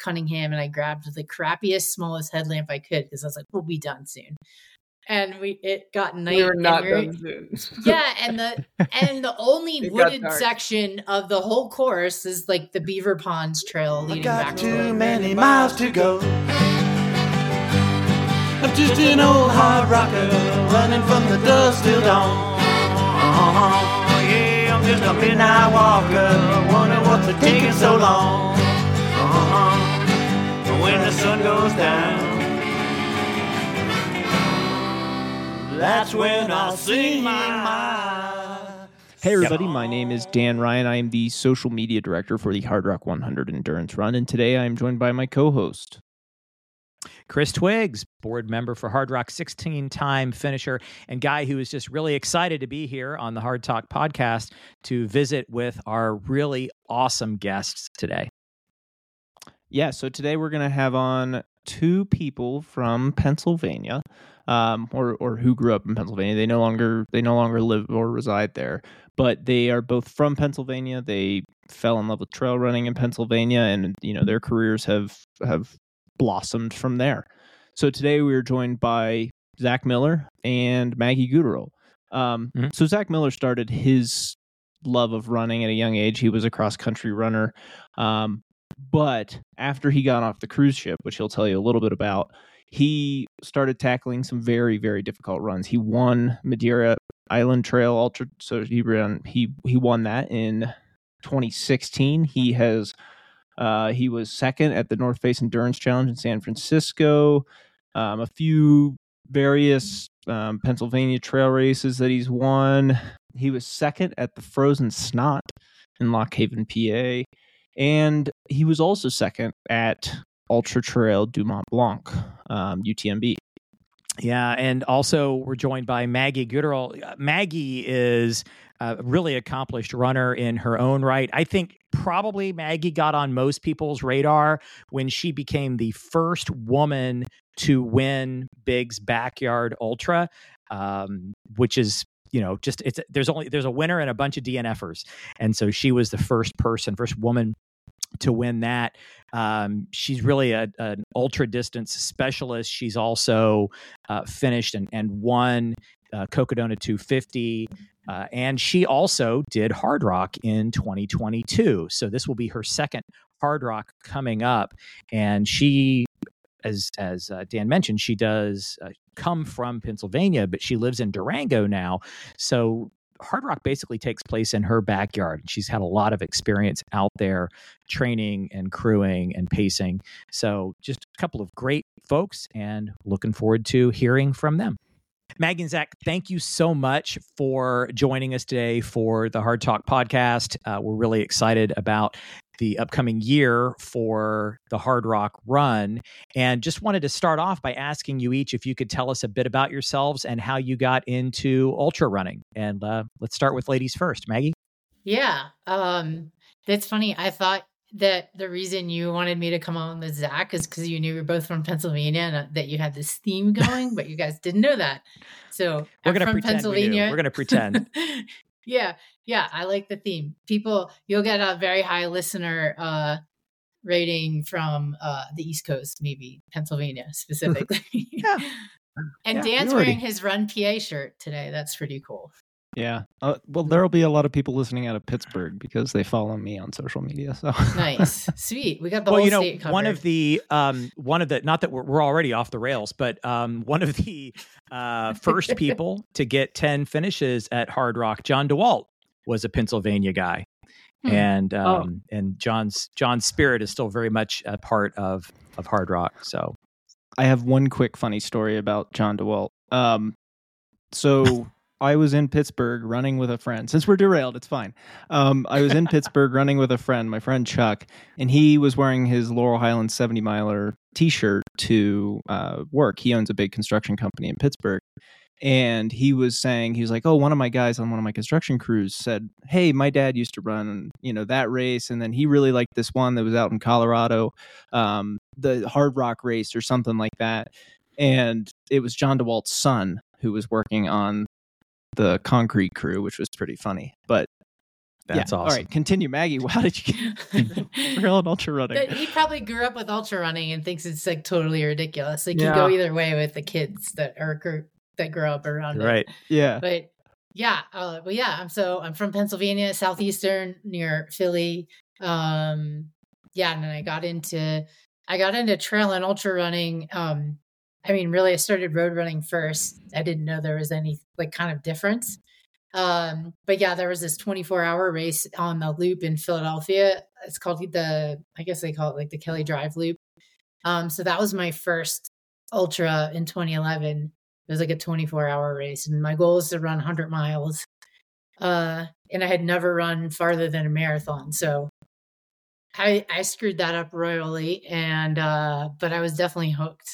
Cunningham and I grabbed the crappiest, smallest headlamp I could because I was like, we'll be done soon. And it got night. We were not done soon. Yeah, and the only wooded section of the whole course is like the Beaver Ponds Trail leading back to too many miles to go. I'm just an old hard rocker running from the dusk till dawn. Yeah, I'm just a midnight walker. Wonder what's taking so long. When the sun goes down, that's when I'll sing my... Hey everybody, my name is Dan Ryan. I am the social media director for the Hard Rock 100 Endurance Run, and today I am joined by my co-host, Chris Twiggs, board member for Hard Rock, 16-time finisher, and guy who is just really excited to be here on the Hard Talk podcast to visit with our really awesome guests today. Yeah, so today we're going to have on two people from Pennsylvania, or who grew up in Pennsylvania. They no longer live or reside there, but they are both from Pennsylvania. They fell in love with trail running in Pennsylvania, and their careers have blossomed from there. So today we are joined by Zach Miller and Maggie Guterl. So Zach Miller started his love of running at a young age. He was a cross-country runner. But after he got off the cruise ship, which he'll tell you a little bit about, he started tackling some very, very difficult runs. He won Madeira Island Trail Ultra, so he won that in 2016. He was second at the North Face Endurance Challenge in San Francisco. A few various Pennsylvania trail races that he's won. He was second at the Frozen Snot in Lock Haven, PA. And he was also second at Ultra Trail du Mont Blanc, UTMB. Yeah, and also we're joined by Maggie Guterl. Maggie is a really accomplished runner in her own right. I think probably Maggie got on most people's radar when she became the first woman to win Big's Backyard Ultra, which is there's a winner and a bunch of DNFers, and so she was the first woman to win that. She's really an ultra distance specialist. She's also finished and won Cocodona 250. And she also did Hard Rock in 2022. So this will be her second Hard Rock coming up. And she, as Dan mentioned, she does come from Pennsylvania, but she lives in Durango now. So Hard Rock basically takes place in her backyard. She's had a lot of experience out there training and crewing and pacing. So just a couple of great folks, and looking forward to hearing from them. Maggie and Zach, thank you so much for joining us today for the Hard Talk podcast. We're really excited about the upcoming year for the Hard Rock Run, and just wanted to start off by asking you each if you could tell us a bit about yourselves and how you got into ultra running. And let's start with ladies first. Maggie? Yeah, that's funny. I thought that the reason you wanted me to come on with Zach is because you knew we were both from Pennsylvania and that you had this theme going, but you guys didn't know that. So we're going to pretend Pennsylvania. We're going to pretend. Yeah, I like the theme. You'll get a very high listener rating from the East Coast, maybe Pennsylvania specifically. Yeah. And Dan's wearing his Run PA shirt today. That's pretty cool. Yeah. Well, there'll be a lot of people listening out of Pittsburgh because they follow me on social media. So nice, sweet. We got the whole state covered. One of the not that we're already off the rails, but one of the first people to get 10 finishes at Hard Rock, John DeWalt, was a Pennsylvania guy, and John's spirit is still very much a part of Hard Rock. So I have one quick funny story about John DeWalt. So I was in Pittsburgh running with a friend. Since we're derailed, it's fine. I was in Pittsburgh running with a friend, my friend Chuck, and he was wearing his Laurel Highlands 70 miler t-shirt to work. He owns a big construction company in Pittsburgh. And he was like, oh, one of my guys on one of my construction crews said, hey, my dad used to run, that race. And then he really liked this one that was out in Colorado, the Hard Rock race or something like that. And it was John DeWalt's son who was working on the concrete crew, which was pretty funny. But That's awesome. All right, continue, Maggie. How did you get trail and ultra running? He probably grew up with ultra running and thinks it's like totally ridiculous. Like Yeah. you go either way with the kids that grow up around it. Right. Yeah. But yeah, I'm from Pennsylvania, southeastern near Philly. And then I got into trail and ultra running. Really, I started road running first. I didn't know there was any like kind of difference. But yeah, there was this 24-hour race on the loop in Philadelphia. It's called I guess they call it like the Kelly Drive Loop. So that was my first ultra in 2011. It was like a 24-hour race, and my goal was to run 100 miles. And I had never run farther than a marathon, so I screwed that up royally. And but I was definitely hooked.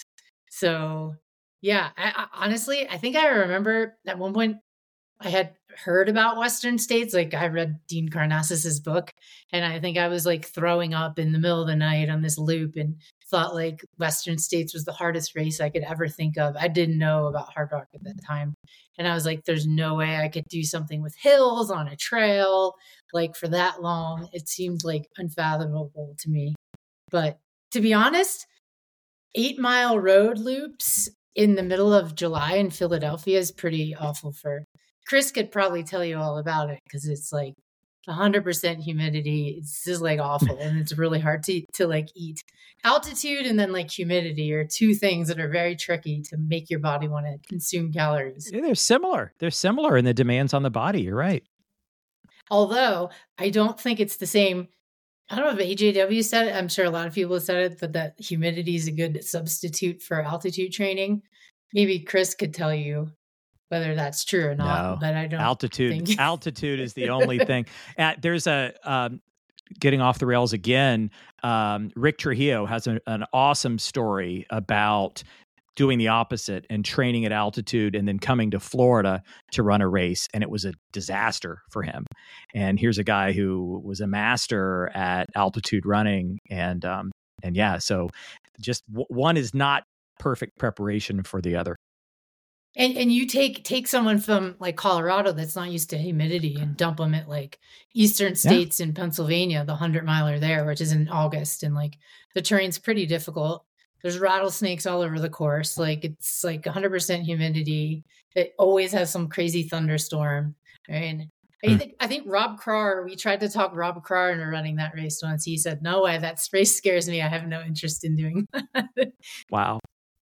So yeah, I honestly, I think I remember at one point I had heard about Western states. Like I read Dean Karnassus's book, and I think I was like throwing up in the middle of the night on this loop and thought like Western states was the hardest race I could ever think of. I didn't know about Hard Rock at that time. And I was like, there's no way I could do something with hills on a trail like for that long. It seemed like unfathomable to me. But to be honest, 8-mile road loops in the middle of July in Philadelphia is pretty awful. Chris could probably tell you all about it because it's like 100% humidity. It's just like awful, and it's really hard to like eat. Altitude and then like humidity are two things that are very tricky to make your body want to consume calories. Yeah, they're similar. They're similar in the demands on the body. You're right. Although I don't think it's the same. I don't know if AJW said it. I'm sure a lot of people have said it, that humidity is a good substitute for altitude training. Maybe Chris could tell you whether that's true or not, No. but I don't think. Altitude is the only thing. There's getting off the rails again. Rick Trujillo has an awesome story about doing the opposite and training at altitude and then coming to Florida to run a race. And it was a disaster for him. And here's a guy who was a master at altitude running. And yeah, so just one is not perfect preparation for the other. And you take someone from like Colorado that's not used to humidity and dump them at like eastern states in Pennsylvania, the 100-miler there, which is in August. And like the terrain's pretty difficult. There's rattlesnakes all over the course. Like it's like 100% humidity. It always has some crazy thunderstorm. Right? I think Rob Krar, we tried to talk Rob Krar into running that race once. He said, no way, that race scares me. I have no interest in doing that. Wow.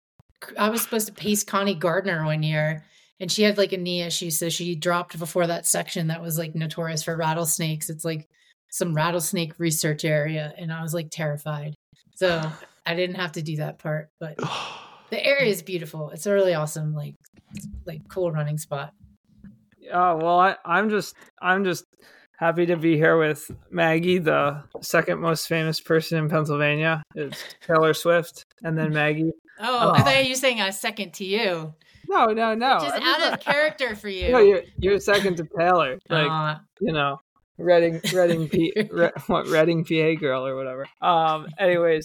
I was supposed to pace Connie Gardner one year, and she had like a knee issue. So she dropped before that section that was like notorious for rattlesnakes. It's like some rattlesnake research area. And I was like terrified. So I didn't have to do that part, but the area is beautiful. It's a really awesome, like cool running spot. Oh, well, I'm just happy to be here with Maggie, the second most famous person in Pennsylvania. It's Taylor Swift and then Maggie. Oh, I thought you were saying a second to you. No. Just out of character for you. No, you're second to Taylor. Like, Reading, Reading, PA girl or whatever. Anyways,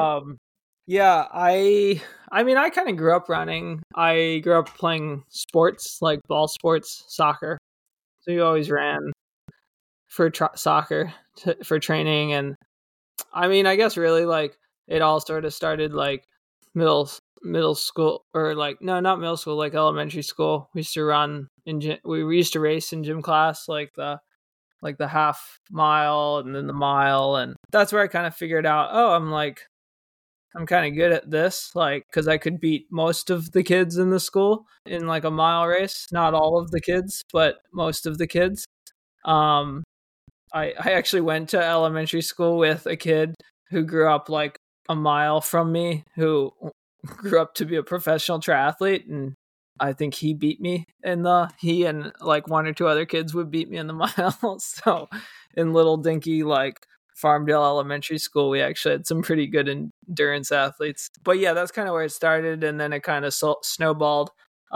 yeah, I kind of grew up running. I grew up playing sports, like ball sports, soccer. So you always ran for soccer for training. And I guess really like it all sort of started like middle school, or like, no, not middle school, like elementary school. We used to run we used to race in gym class, like the half mile and then the mile. And that's where I kind of figured out, I'm kind of good at this, like, because I could beat most of the kids in the school in like a mile race. Not all of the kids, but most of the kids. I actually went to elementary school with a kid who grew up like a mile from me, who grew up to be a professional triathlete, and I think he beat me he and like one or two other kids would beat me in the mile. So in little dinky like Farmdale Elementary School, we actually had some pretty good endurance athletes. But yeah, that's kind of where it started, and then it kind of snowballed.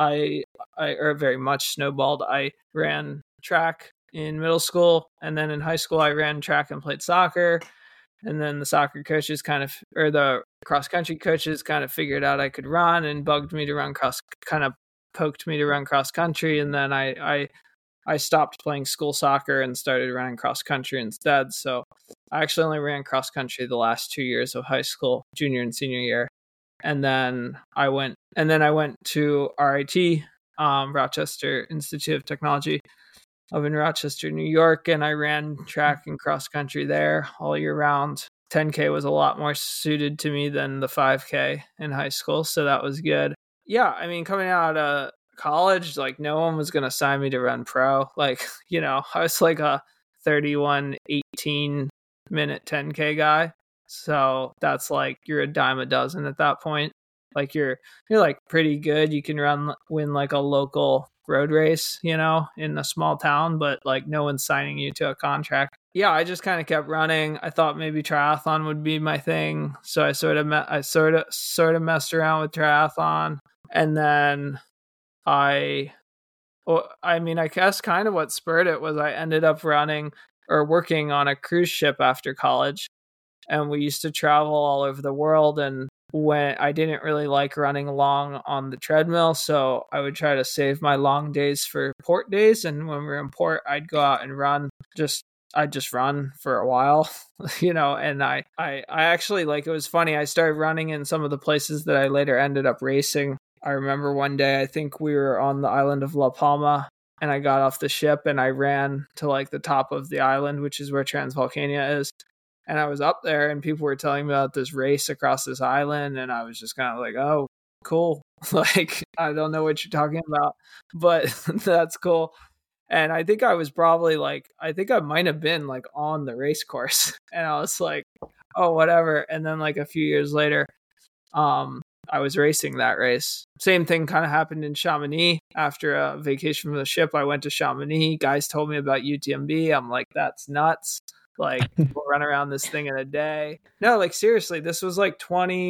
Or very much snowballed. I ran track in middle school, and then in high school I ran track and played soccer. And then the soccer coaches the cross country coaches kind of figured out I could run and poked me to run cross country. And then I I stopped playing school soccer and started running cross country instead. So I actually only ran cross country the last 2 years of high school, junior and senior year. And then I went to RIT, Rochester Institute of Technology up in Rochester, New York, and I ran track and cross country there all year round. 10K was a lot more suited to me than the 5K in high school, so that was good. Yeah, I mean, coming out of college, like no one was going to sign me to run pro. Like, you know, I was like a 31:18 minute 10K guy. So that's like you're a dime a dozen at that point. Like you're like pretty good. You can win like a local road race, you know, in a small town, but like no one's signing you to a contract. Yeah, I just kind of kept running. I thought maybe triathlon would be my thing, so I sort of messed around with triathlon, and then I guess kind of what spurred it was I ended up running or working on a cruise ship after college, and we used to travel all over the world, and when I didn't really like running long on the treadmill, so I would try to save my long days for port days, and when we were in port, I'd go out and run. I'd just run for a while, you know, and I actually, like, it was funny. I started running in some of the places that I later ended up racing. I remember one day, I think we were on the island of La Palma, and I got off the ship and I ran to like the top of the island, which is where Transvolcania is. And I was up there and people were telling me about this race across this island. And I was just kind of like, oh, cool. Like, I don't know what you're talking about, but that's cool. And I think I was probably like, I think I might have been like on the race course. And I was like, oh, whatever. And then like a few years later, I was racing that race. Same thing kind of happened in Chamonix. After a vacation from the ship, I went to Chamonix. Guys told me about UTMB. I'm like, that's nuts. Like, we'll run around this thing in a day. No, like seriously, this was like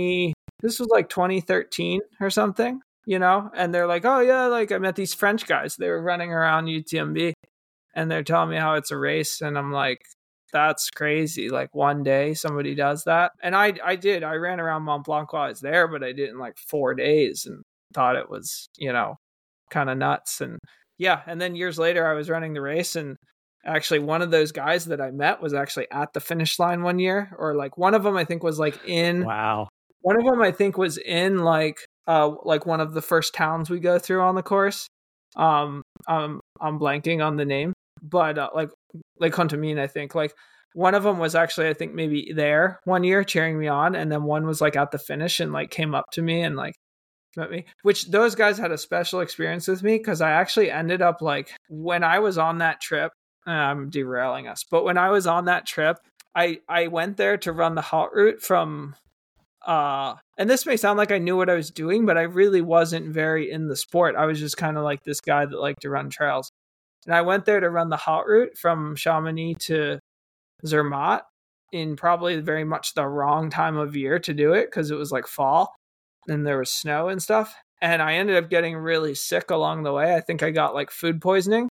2013 or something, you know? And they're like, oh yeah, like I met these French guys. They were running around UTMB and they're telling me how it's a race. And I'm like, that's crazy. Like one day somebody does that. And I did. I ran around Mont Blanc while I was there, but I did in like 4 days and thought it was, you know, kind of nuts. And yeah. And then years later I was running the race, and actually one of those guys that I met was actually at the finish line one year, or like one of them I think was like in, wow. One of them I think was in like one of the first towns we go through on the course. I'm blanking on the name, but like Contamine, I think. Like one of them was actually, I think, maybe there one year cheering me on, and then one was like at the finish and like came up to me and like met me. Which those guys had a special experience with me, because I actually ended up like, when I was on that trip, I'm derailing us, but when I was on that trip, I went there to run the hot route from and this may sound like I knew what I was doing, but I really wasn't very in the sport. I was just kind of like this guy that liked to run trails. And I went there to run the hot route from Chamonix to Zermatt in probably very much the wrong time of year to do it, because it was like fall and there was snow and stuff. And I ended up getting really sick along the way. I think I got like food poisoning.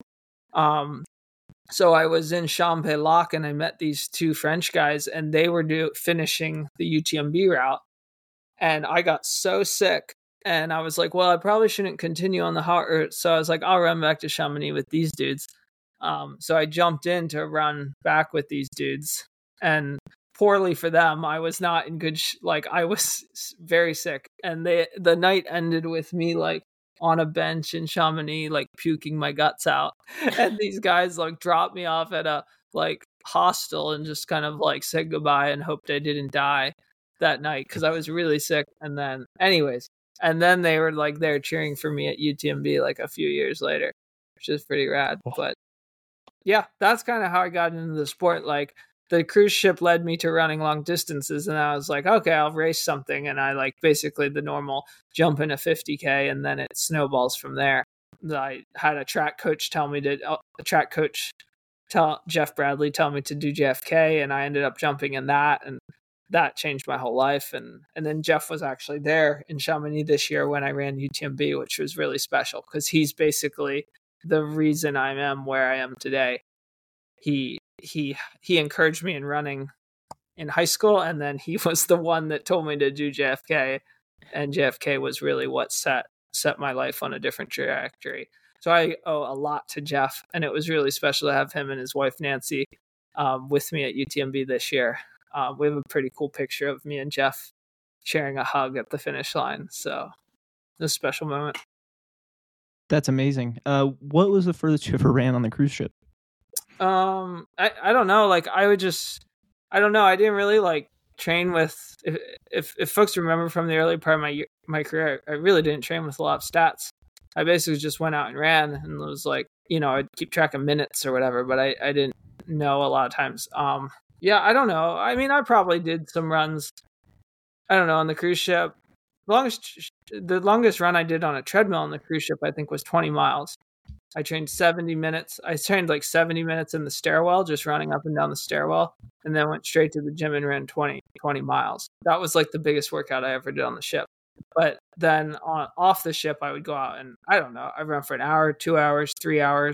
So I was in Champs-Lac and I met these 2 French guys, and they were finishing the UTMB route. And I got so sick, and I was like, well, I probably shouldn't continue on the hot route. So I was like, I'll run back to Chamonix with these dudes. So I jumped in to run back with these dudes, and poorly for them, I was not in good, I was very sick. And the night ended with me like on a bench in Chamonix, like puking my guts out. And these guys like dropped me off at a like hostel and just kind of like said goodbye and hoped I didn't die that night, because I was really sick. And then they were like there cheering for me at UTMB like a few years later, which is pretty rad. But yeah, that's kind of how I got into the sport. Like the cruise ship led me to running long distances, and I was like, okay, I'll race something. And I like basically the normal jump in a 50K, and then it snowballs from there. I had a track coach tell Jeff Bradley tell me to do JFK, and I ended up jumping in that, and that changed my whole life. And then Jeff was actually there in Chamonix this year when I ran UTMB, which was really special, because he's basically the reason I am where I am today. He encouraged me in running in high school, and then he was the one that told me to do JFK, and JFK was really what set my life on a different trajectory. So I owe a lot to Jeff, and it was really special to have him and his wife Nancy with me at UTMB this year. We have a pretty cool picture of me and Jeff sharing a hug at the finish line. So it was a special moment. That's amazing. What was the furthest you ever ran on the cruise ship? I don't know. Like I don't know. I didn't really like train with, if folks remember from the early part of my career, I really didn't train with a lot of stats. I basically just went out and ran, and was like, I'd keep track of minutes or whatever, but I didn't know a lot of times. Yeah, I don't know. I mean, I probably did some runs, I don't know, on the cruise ship. The longest run I did on a treadmill on the cruise ship, I think, was 20 miles. I trained 70 minutes. I trained like 70 minutes in the stairwell, just running up and down the stairwell, and then went straight to the gym and ran 20 miles. That was like the biggest workout I ever did on the ship. But then off the ship, I would go out and, I don't know, I'd run for an hour, 2 hours, 3 hours.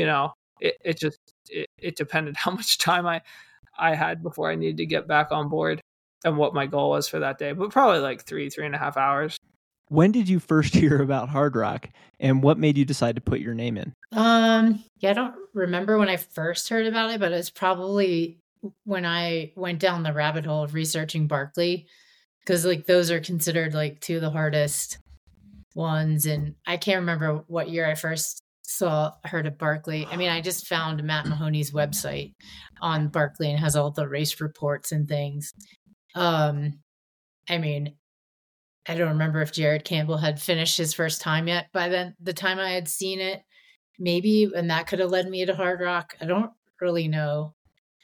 It depended how much time I had before I needed to get back on board and what my goal was for that day. But probably like 3.5 hours. When did you first hear about Hardrock, and what made you decide to put your name in? I don't remember when I first heard about it, but it's probably when I went down the rabbit hole of researching Barkley, because like those are considered like two of the hardest ones. And I can't remember what year I first heard of Barkley. I mean, I just found Matt Mahoney's website on Barkley and has all the race reports and things. I mean, I don't remember if Jared Campbell had finished his first time yet by then, the time I had seen it, maybe, and that could have led me to Hardrock. I don't really know.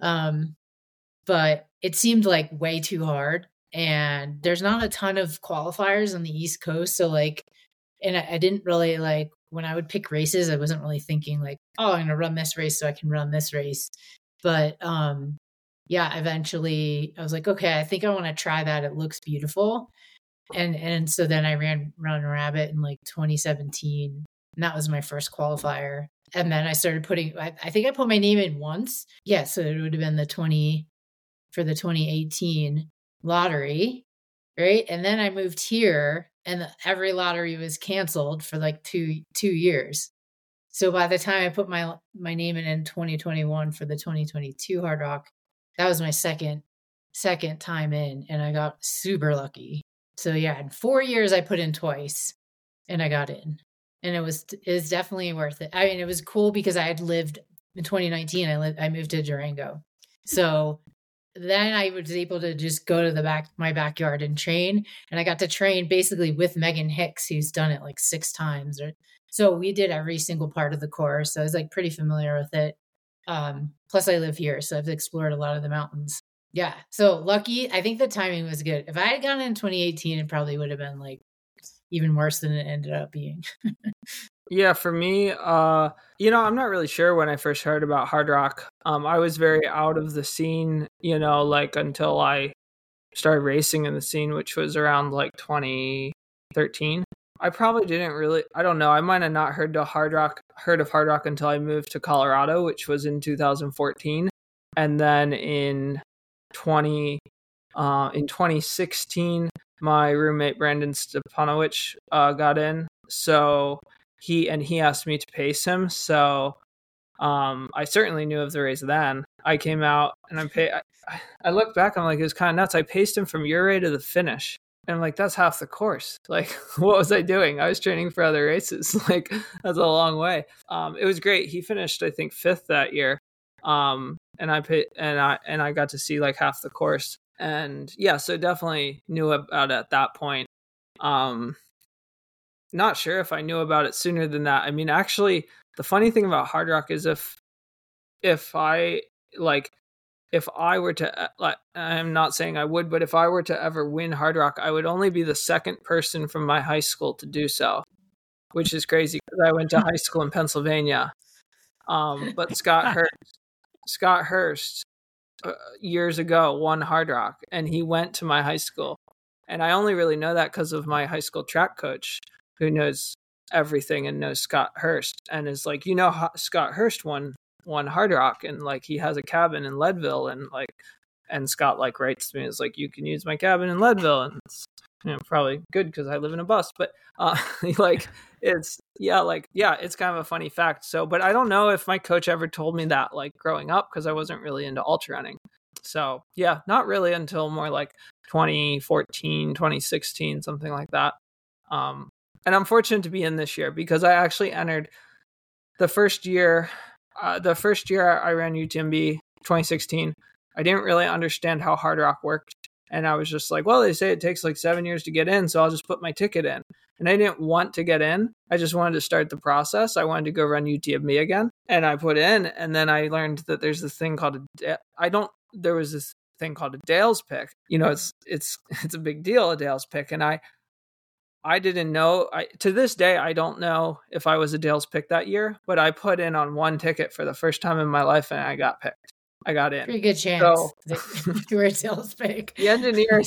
But it seemed like way too hard, and there's not a ton of qualifiers on the East Coast. So like, and I didn't really like, when I would pick races, I wasn't really thinking like, oh, I'm going to run this race so I can run this race. But, yeah, eventually I was like, okay, I think I want to try that. It looks beautiful. And so then I ran Run Rabbit in like 2017, and that was my first qualifier. And then I started I think I put my name in once. Yeah, so it would have been for the 2018 lottery, right? And then I moved here, and every lottery was canceled for like two years. So by the time I put my name in 2021 for the 2022 Hardrock, that was my second time in, and I got super lucky. So yeah, in 4 years I put in twice, and I got in, and it was definitely worth it. I mean, it was cool because I had lived in 2019. I moved to Durango, so then I was able to just go to my backyard and train, and I got to train basically with Megan Hicks, who's done it like 6 times. So we did every single part of the course. So I was like pretty familiar with it. Plus I live here, so I've explored a lot of the mountains. Yeah. So lucky. I think the timing was good. If I had gone in 2018, it probably would have been like even worse than it ended up being. Yeah, for me, I'm not really sure when I first heard about Hardrock. I was very out of the scene, like until I started racing in the scene, which was around like 2013. I probably didn't really, I don't know. I might have not heard of Hardrock until I moved to Colorado, which was in 2014. And then in 2016, my roommate Brandon Stepanowicz got in. So he asked me to pace him. So I certainly knew of the race then. I came out and I look back, I'm like, it was kind of nuts. I paced him from Ouray to the finish. And I'm like, that's half the course. Like, what was I doing? I was training for other races. Like, that's a long way. It was great. He finished, I think, 5th that year. And I got to see like half the course. And yeah, so definitely knew about it at that point. Not sure if I knew about it sooner than that. I mean, actually, the funny thing about Hardrock is if I were to, I'm not saying I would, but if I were to ever win Hardrock, I would only be the second person from my high school to do so, which is crazy because I went to high school in Pennsylvania. But Scott Hurst years ago won Hardrock, and he went to my high school. And I only really know that because of my high school track coach, who knows everything and knows Scott Hurst, and is like, Scott Hurst won Hardrock, and like he has a cabin in Leadville, and Scott like writes to me, is like, you can use my cabin in Leadville, and probably good because I live in a bus, but like it's kind of a funny fact. So, but I don't know if my coach ever told me that like growing up because I wasn't really into ultra running. So yeah, not really until more like 2014, 2016, something like that. And I'm fortunate to be in this year because I actually entered the first year I ran UTMB 2016. I didn't really understand how Hard Rock worked. And I was just like, well, they say it takes like 7 years to get in, so I'll just put my ticket in. And I didn't want to get in. I just wanted to start the process. I wanted to go run UTMB again. And I put in, and then I learned that there's this thing called there was this thing called a Dale's pick. It's a big deal, a Dale's pick. And I didn't know. To this day, I don't know if I was a Dale's pick that year, but I put in on one ticket for the first time in my life, and I got picked. I got in. Pretty good chance that you were a Dale's pick. The engineer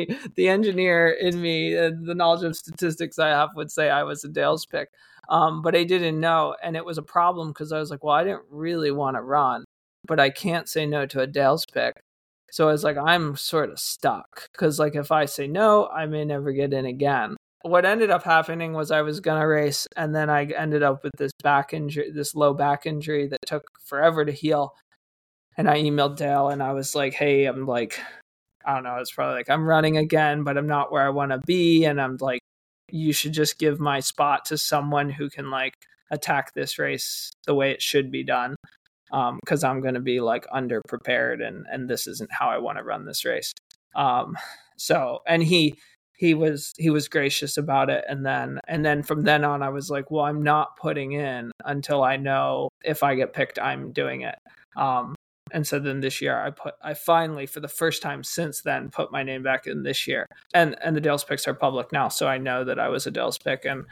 in me, the knowledge of statistics I have would say I was a Dale's pick. But I didn't know. And it was a problem because I was like, well, I didn't really want to run, but I can't say no to a Dale's pick. So I was like, I'm sort of stuck because like if I say no, I may never get in again. What ended up happening was I was going to race, and then I ended up with this low back injury that took forever to heal. And I emailed Dale and I was like, hey, I'm like, I don't know, it's probably like I'm running again, but I'm not where I want to be. And I'm like, you should just give my spot to someone who can like attack this race the way it should be done. Because I'm going to be like underprepared and this isn't how I want to run this race. And he was gracious about it. And then from then on, I was like, well, I'm not putting in until I know if I get picked, I'm doing it. And so then this year I finally, for the first time since then, put my name back in this year. And the Dale's picks are public now. So I know that I was a Dale's pick and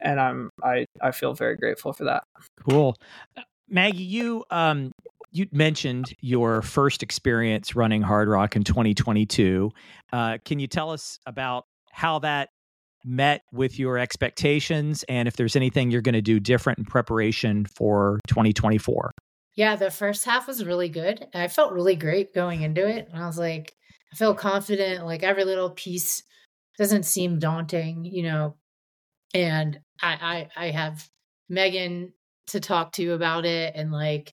I feel very grateful for that. Cool. Maggie, you mentioned your first experience running Hard Rock in 2022. Can you tell us about how that met with your expectations and if there's anything you're going to do different in preparation for 2024? Yeah, the first half was really good. I felt really great going into it. And I was like, I feel confident, like every little piece doesn't seem daunting, and I have Megan to talk to about it. And like,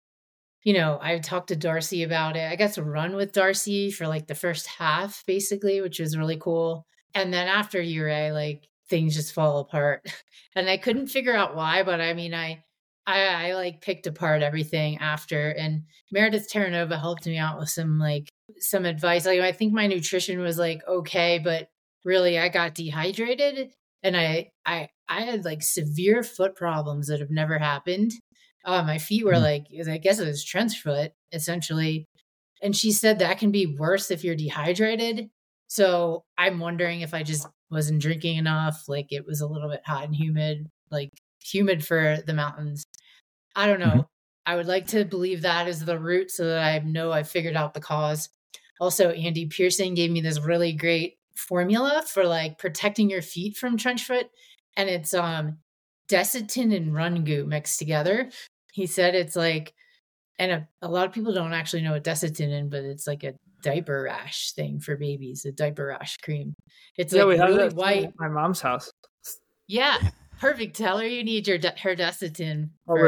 I talked to Darcy about it. I got to run with Darcy for like the first half basically, which was really cool. And then after URA, like things just fall apart and I couldn't figure out why, but I mean, I like picked apart everything after, and Meredith Terranova helped me out with some advice. Like I think my nutrition was like okay, but really I got dehydrated and I had like severe foot problems that have never happened. My feet were like, I guess it was trench foot essentially. And she said that can be worse if you're dehydrated. So I'm wondering if I just wasn't drinking enough. Like it was a little bit hot and humid, like humid for the mountains. I don't know. Mm-hmm. I would like to believe that is the root so that I know I figured out the cause. Also, Andy Pearson gave me this really great formula for like protecting your feet from trench foot. And it's Desitin and Rungu mixed together. He said it's like, and a lot of people don't actually know what Desitin is, but it's like a diaper rash thing for babies, a diaper rash cream. It's like really white. At my mom's house. Yeah. Perfect. Tell her you need her Desitin for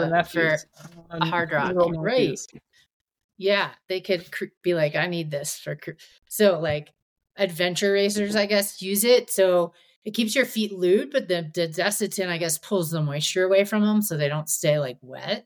a Hard Rock. Right. Yeah. They could be like, I need this for. So like adventure racers, I guess, use it. So it keeps your feet lubed, but the Desitin, I guess, pulls the moisture away from them so they don't stay like wet.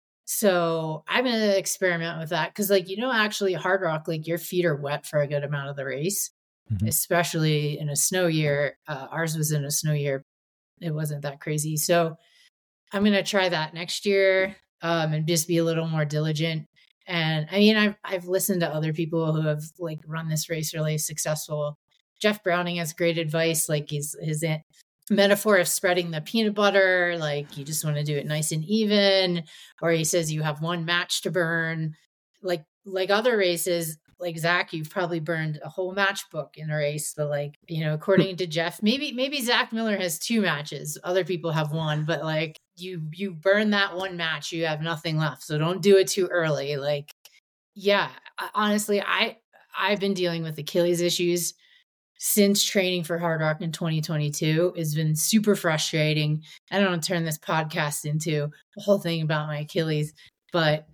So I'm going to experiment with that because like, actually Hard Rock, like your feet are wet for a good amount of the race, especially in a snow year. Ours was in a snow year. It wasn't that crazy. So I'm going to try that next year and just be a little more diligent. And I mean, I've listened to other people who have like run this race really successful. Jeff Browning has great advice. Like his metaphor of spreading the peanut butter, like you just want to do it nice and even, or he says you have one match to burn. Like other races, like Zach, you've probably burned a whole matchbook in a race, but like, according to Jeff, maybe Zach Miller has 2 matches. Other people have 1, but like you burn that one match, you have nothing left. So don't do it too early. Like, yeah, honestly, I've been dealing with Achilles issues since training for Hard Rock in 2022 has been super frustrating. I don't want to turn this podcast into a whole thing about my Achilles, but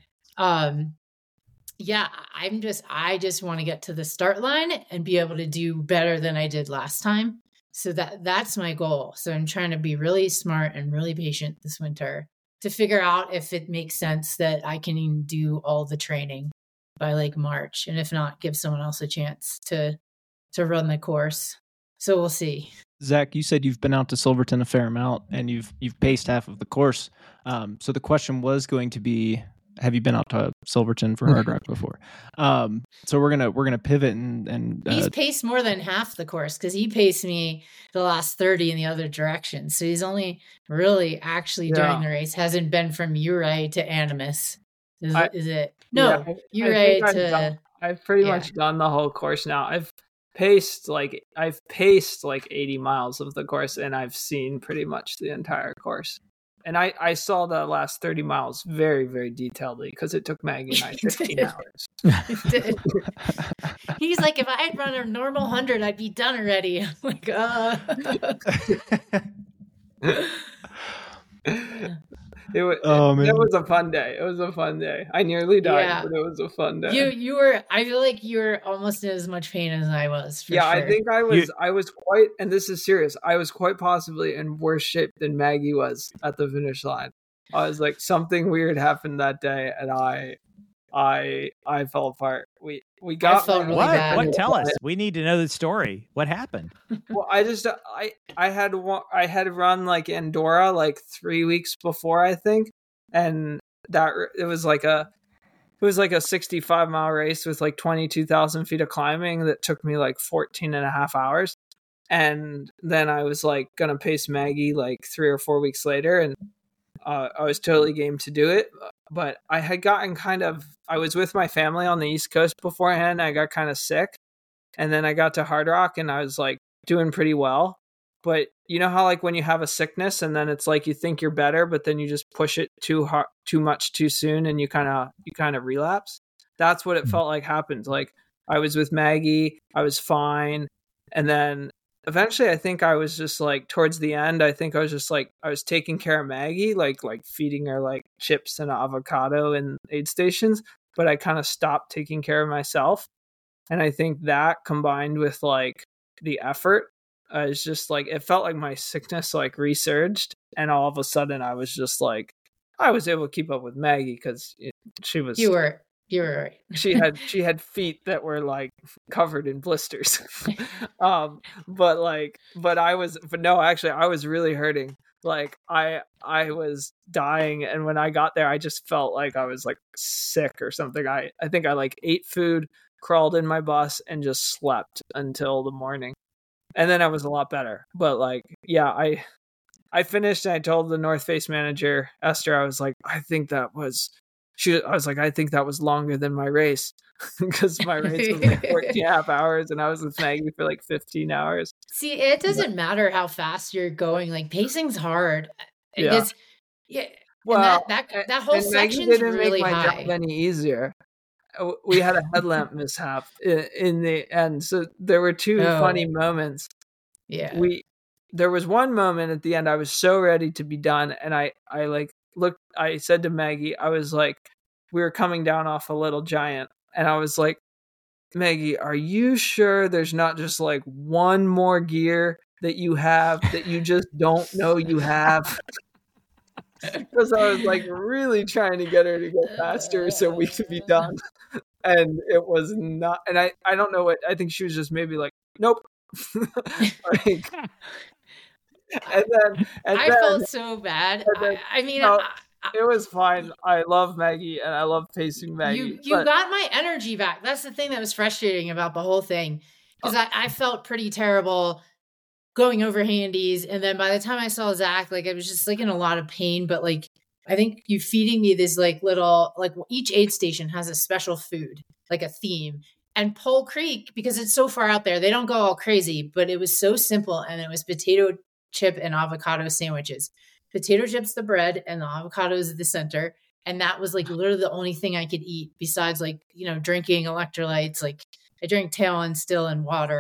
yeah, I just want to get to the start line and be able to do better than I did last time. So that's my goal. So I'm trying to be really smart and really patient this winter to figure out if it makes sense that I can even do all the training by like March. And if not, give someone else a chance to run the course. So we'll see. Zach, you said you've been out to Silverton a fair amount and you've paced half of the course. So the question was going to be, have you been out to Silverton for Hard Rock before? So we're gonna pivot and he's paced more than half the course because he paced me the last 30 in the other direction. So he's only really actually during the race hasn't been from Ouray to Animas. Is it? No, Ouray to. I've pretty much done the whole course now. I've paced like 80 miles of the course, and I've seen pretty much the entire course. And I saw the last 30 miles very, very detailedly because it took Maggie and I 15 hours. He's like, if I had run a normal 100, I'd be done already. I'm like, It was a fun day. It was a fun day. I nearly died, but it was a fun day. You were. I feel like you were almost in as much pain as I was. For sure. I think I was. I was quite, and this is serious. I was quite possibly in worse shape than Maggie was at the finish line. I was like, something weird happened that day, and I fell apart. We got really bad. What? Tell us. We need to know the story. What happened? Well, I had run like Andorra like 3 weeks before, I think, and that it was like a 65-mile race with like 22,000 feet of climbing that took me like 14 and a half hours. And then I was like gonna pace Maggie like 3 or 4 weeks later, and I was totally game to do it. But I had gotten I was with my family on the East Coast beforehand. I got kind of sick. And then I got to Hard Rock and I was like doing pretty well. But you know how like when you have a sickness and then it's like you think you're better, but then you just push it too much too soon and you kind of relapse. That's what it felt like happened. Like I was with Maggie, I was fine. And then eventually I think I was just like towards the end, I think I was just like, I was taking care of Maggie, like feeding her like chips and avocado in aid stations, but I kind of stopped taking care of myself. And I think that combined with like the effort, is just like, it felt like my sickness like resurged. And all of a sudden I was just like, I was able to keep up with Maggie because she was. You were right. she had feet that were like covered in blisters. But I was really hurting. Like I was dying, and when I got there I just felt like I was like sick or something. I think I like ate food, crawled in my bus, and just slept until the morning. And then I was a lot better. But like, yeah, I finished and I told the North Face manager, Esther, I was like, I think that was longer than my race because my race was like 14 and a half hours and I was with Maggie for like 15 hours. See, it doesn't matter how fast you're going. Like pacing's hard. Yeah. Well, that whole section's really make my high. job any easier. We had a headlamp mishap in the end. So there were two funny moments. Yeah. There was one moment at the end I was so ready to be done, and I like looked, I said to Maggie, I was like, we were coming down off a Little Giant, and I was like, Maggie, are you sure there's not just like one more gear that you have that you just don't know you have? Because I was like really trying to get her to go faster so we could be done. And it was not, and I don't know what, I think she was just maybe like, nope. Like, and I felt so bad. I mean, it was fine. I love Maggie and I love pacing Maggie. You got my energy back. That's the thing that was frustrating about the whole thing. Because I felt pretty terrible going over handies. And then by the time I saw Zach, like I was just like in a lot of pain. But like, I think you feeding me this like little, like each aid station has a special food, like a theme. And Pole Creek, because it's so far out there, they don't go all crazy, but it was so simple. And it was potato chip and avocado sandwiches. Potato chips, the bread, and the avocados at the center. And that was like literally the only thing I could eat besides like, you know, drinking electrolytes. Like I drank Talon still and water.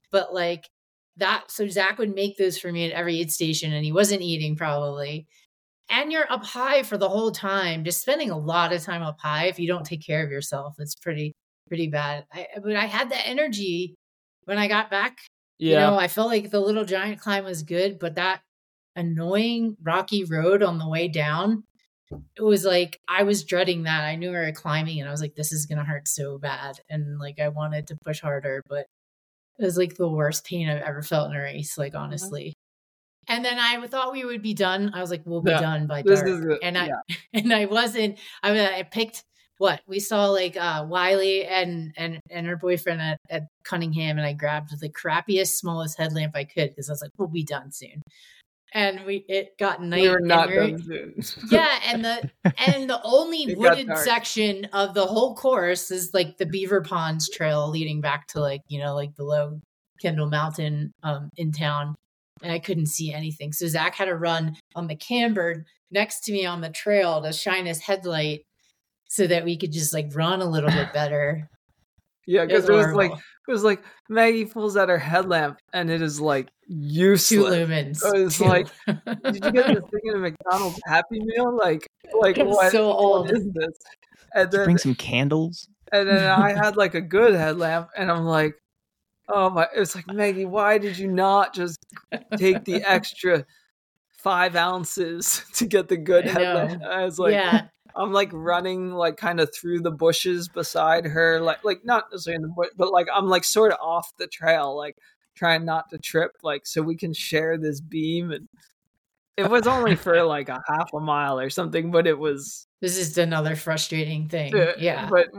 but like that. So Zach would make those for me at every aid station, and he wasn't eating probably. And you're up high for the whole time, just spending a lot of time up high. If you don't take care of yourself, it's pretty bad. But I had the energy when I got back. Yeah. You know, I felt like the Little Giant climb was good, but that annoying rocky road on the way down, it was like I was dreading that. I knew we were climbing, and I was like, this is gonna hurt so bad. And like I wanted to push harder, but it was like the worst pain I've ever felt in a race, like honestly. And then I thought we would be done. I was like, we'll be done by dark. And I wasn't. I picked what we saw, like Wiley and her boyfriend at Cunningham, and I grabbed the crappiest, smallest headlamp I could because I was like, we'll be done soon. And it got night. We were not done soon. Yeah, and the only wooded section of the whole course is like the Beaver Ponds Trail leading back to like, you know, like below Kendall Mountain in town. And I couldn't see anything. So Zach had to run on the camber next to me on the trail to shine his headlight so that we could just like run a little bit better. Yeah, because it was like Maggie pulls out her headlamp and it is like useless. 2 lumens. So it's like, did you get this thing in a McDonald's Happy Meal? Like what? So old. What is this? And then bring some candles. And then I had like a good headlamp, and I'm like, oh my! It's like, Maggie, why did you not just take the extra 5 ounces to get the good headlamp? I was like, yeah. I'm like running like kind of through the bushes beside her, like not necessarily in the bush, but like I'm like sort of off the trail, like trying not to trip, like so we can share this beam. And it was only for like a half a mile or something, but it was. This is another frustrating thing. Yeah. But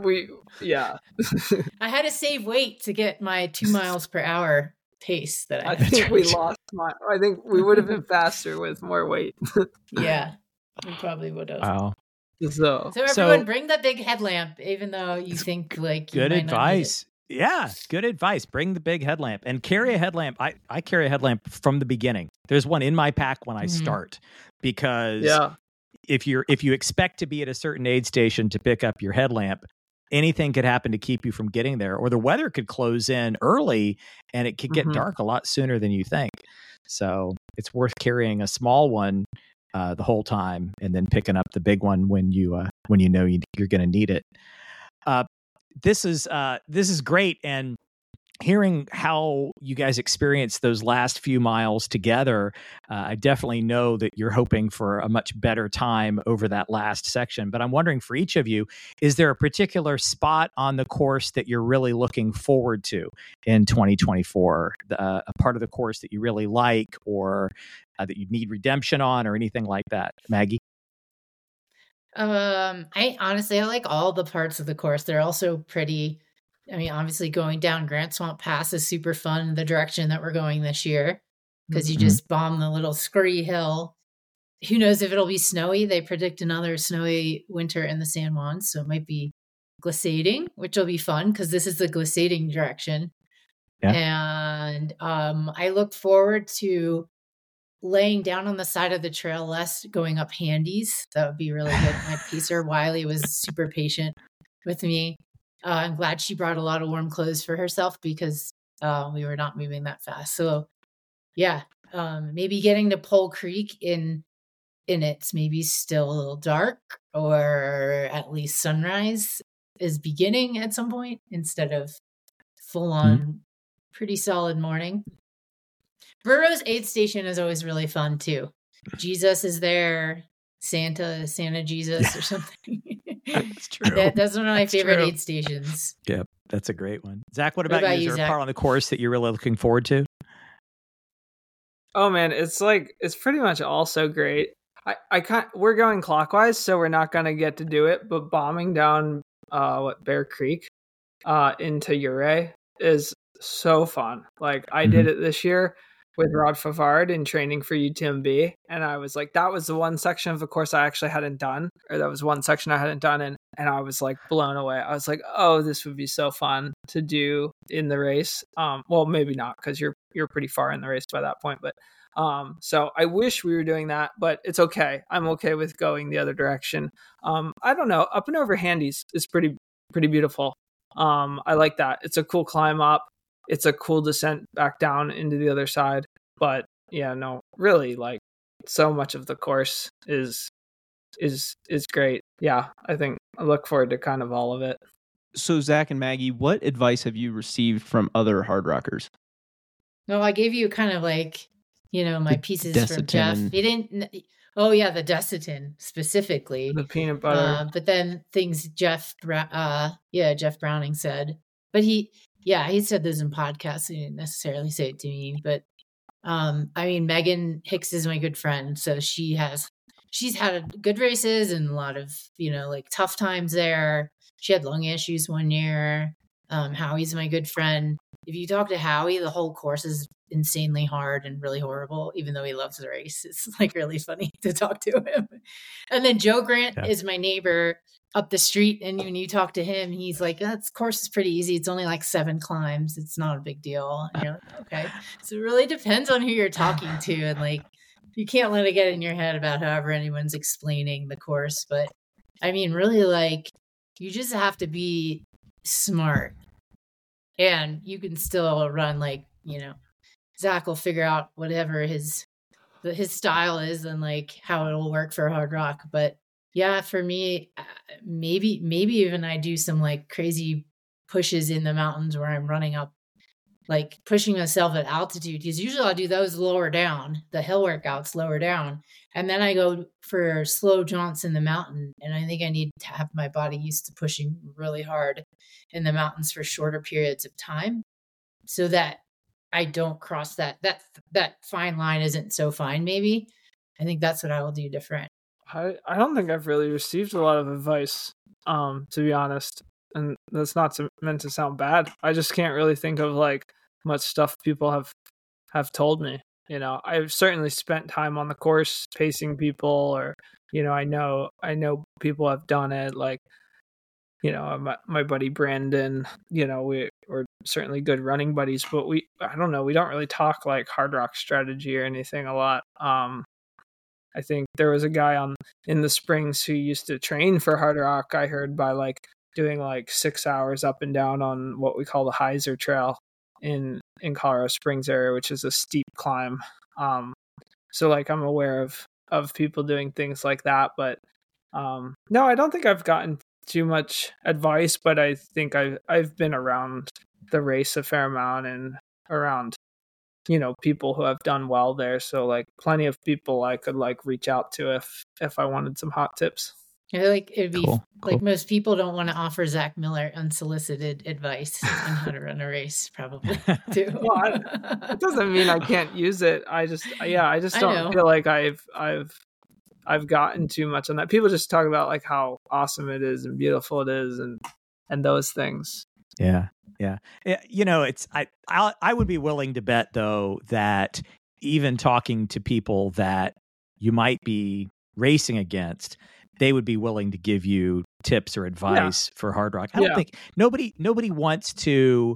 I had to save weight to get my 2 miles per hour pace that I think we lost I think we would have been faster with more weight. Yeah. We probably would have. Wow. So everyone bring the big headlamp, even though you think like you good might advice. Yeah, good advice. Bring the big headlamp and carry a headlamp. I carry a headlamp from the beginning. There's one in my pack when I start because if you expect to be at a certain aid station to pick up your headlamp, anything could happen to keep you from getting there, or the weather could close in early and it could get dark a lot sooner than you think. So it's worth carrying a small one the whole time and then picking up the big one when you know you're going to need it. This is great, and hearing how you guys experienced those last few miles together, I definitely know that you're hoping for a much better time over that last section. But I'm wondering for each of you, is there a particular spot on the course that you're really looking forward to in 2024? A part of the course that you really like, or that you need redemption on, or anything like that? Maggie? I honestly like all the parts of the course. They're also pretty. I mean, obviously going down Grant Swamp Pass is super fun, the direction that we're going this year, because you just bomb the little scurry hill. Who knows if it'll be snowy? They predict another snowy winter in the San Juan, so it might be glissading, which will be fun because this is the glissading direction. Yeah. And I look forward to laying down on the side of the trail, less going up handies. That would be really good. My pacer, Wiley, was super patient with me. I'm glad she brought a lot of warm clothes for herself because we were not moving that fast. So yeah, maybe getting to Pole Creek in it's maybe still a little dark, or at least sunrise is beginning at some point instead of full on pretty solid morning. Burroughs Aid Station is always really fun too. Jesus is there. Santa Jesus or something. That's true. That's one of my favorite aid stations. Yep, that's a great one. Zach, what about you? Is there a part on the course that you're really looking forward to? Oh man, it's pretty much also great. We're going clockwise, so we're not gonna get to do it. But bombing down Bear Creek into Ouray is so fun. Like I did it this year with Rod Favard in training for UTMB, and I was like, that was the one section of the course I actually hadn't done, or that was one section I hadn't done, and I was like blown away. I was like, oh, this would be so fun to do in the race. Well, maybe not, because you're pretty far in the race by that point, but so I wish we were doing that, but it's okay. I'm okay with going the other direction. I don't know, up and over Handies is pretty beautiful. I like that. It's a cool climb up. it's a cool descent back down into the other side. But yeah, no, really, like so much of the course is great. Yeah, I think I look forward to kind of all of it. So Zach and Maggie, what advice have you received from other hard rockers? No, I gave you kind of like, my pieces from Jeff. He didn't. Oh yeah, the Desitin specifically, the peanut butter. But then things Jeff Browning said, but he said those in podcasts. He didn't necessarily say it to me, but I mean, Megan Hicks is my good friend, so she's had good races and a lot of like tough times there. She had lung issues one year. Howie's my good friend. If you talk to Howie, the whole course is insanely hard and really horrible, even though he loves the race. It's like really funny to talk to him. And then Joe Grant is my neighbor up the street. And when you talk to him, he's like, that course is pretty easy. It's only like 7 climbs. It's not a big deal. And you're like, okay. So it really depends on who you're talking to. And like, you can't let it get in your head about however anyone's explaining the course. But I mean, really, like, you just have to be smart. And you can still run like, Zach will figure out whatever his style is and like how it'll work for hard rock. But yeah, for me, maybe even I do some like crazy pushes in the mountains where I'm running up, like pushing myself at altitude. Because usually I'll do those lower down, the hill workouts lower down. And then I go for slow jaunts in the mountain. And I think I need to have my body used to pushing really hard in the mountains for shorter periods of time so that I don't cross that fine line isn't so fine. Maybe I think that's what I will do different. I don't think I've really received a lot of advice, to be honest. And that's not meant to sound bad. I just can't really think of like much stuff people have told me. I've certainly spent time on the course pacing people, or, I know people have done it. Like, my buddy Brandon, we're certainly good running buddies, but I don't know, we don't really talk like hard rock strategy or anything a lot. I think there was a guy in the Springs who used to train for hard rock, I heard, by like doing like 6 hours up and down on what we call the Heiser Trail in Colorado Springs area, which is a steep climb. So like I'm aware of people doing things like that, but no, I don't think I've gotten too much advice, but I think I've been around the race a fair amount and around people who have done well there, so like plenty of people I could like reach out to if I wanted some hot tips. I feel like it'd be cool. Like most people don't want to offer Zach Miller unsolicited advice on how to run a race, probably too. Well, it doesn't mean I can't use it. I just don't feel like I've gotten too much on that. People just talk about like how awesome it is and beautiful it is and those things. Yeah. It's I would be willing to bet though that even talking to people that you might be racing against, they would be willing to give you tips or advice for hard rock. I don't think nobody wants to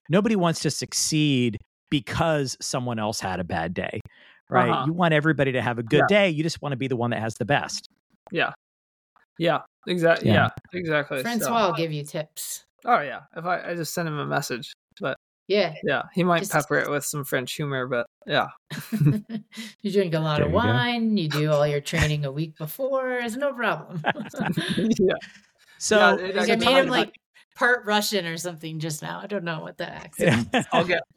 succeed because someone else had a bad day, right? Uh-huh. You want everybody to have a good day. You just want to be the one that has the best. Yeah, exactly. Yeah, exactly. Francois will give you tips. Oh yeah, if I just send him a message, but yeah, he might pepper it with some French humor, but yeah. You drink a lot of wine. You do all your training a week before. It's no problem. Yeah. So I made him like part Russian or something just now. I don't know what the accent is.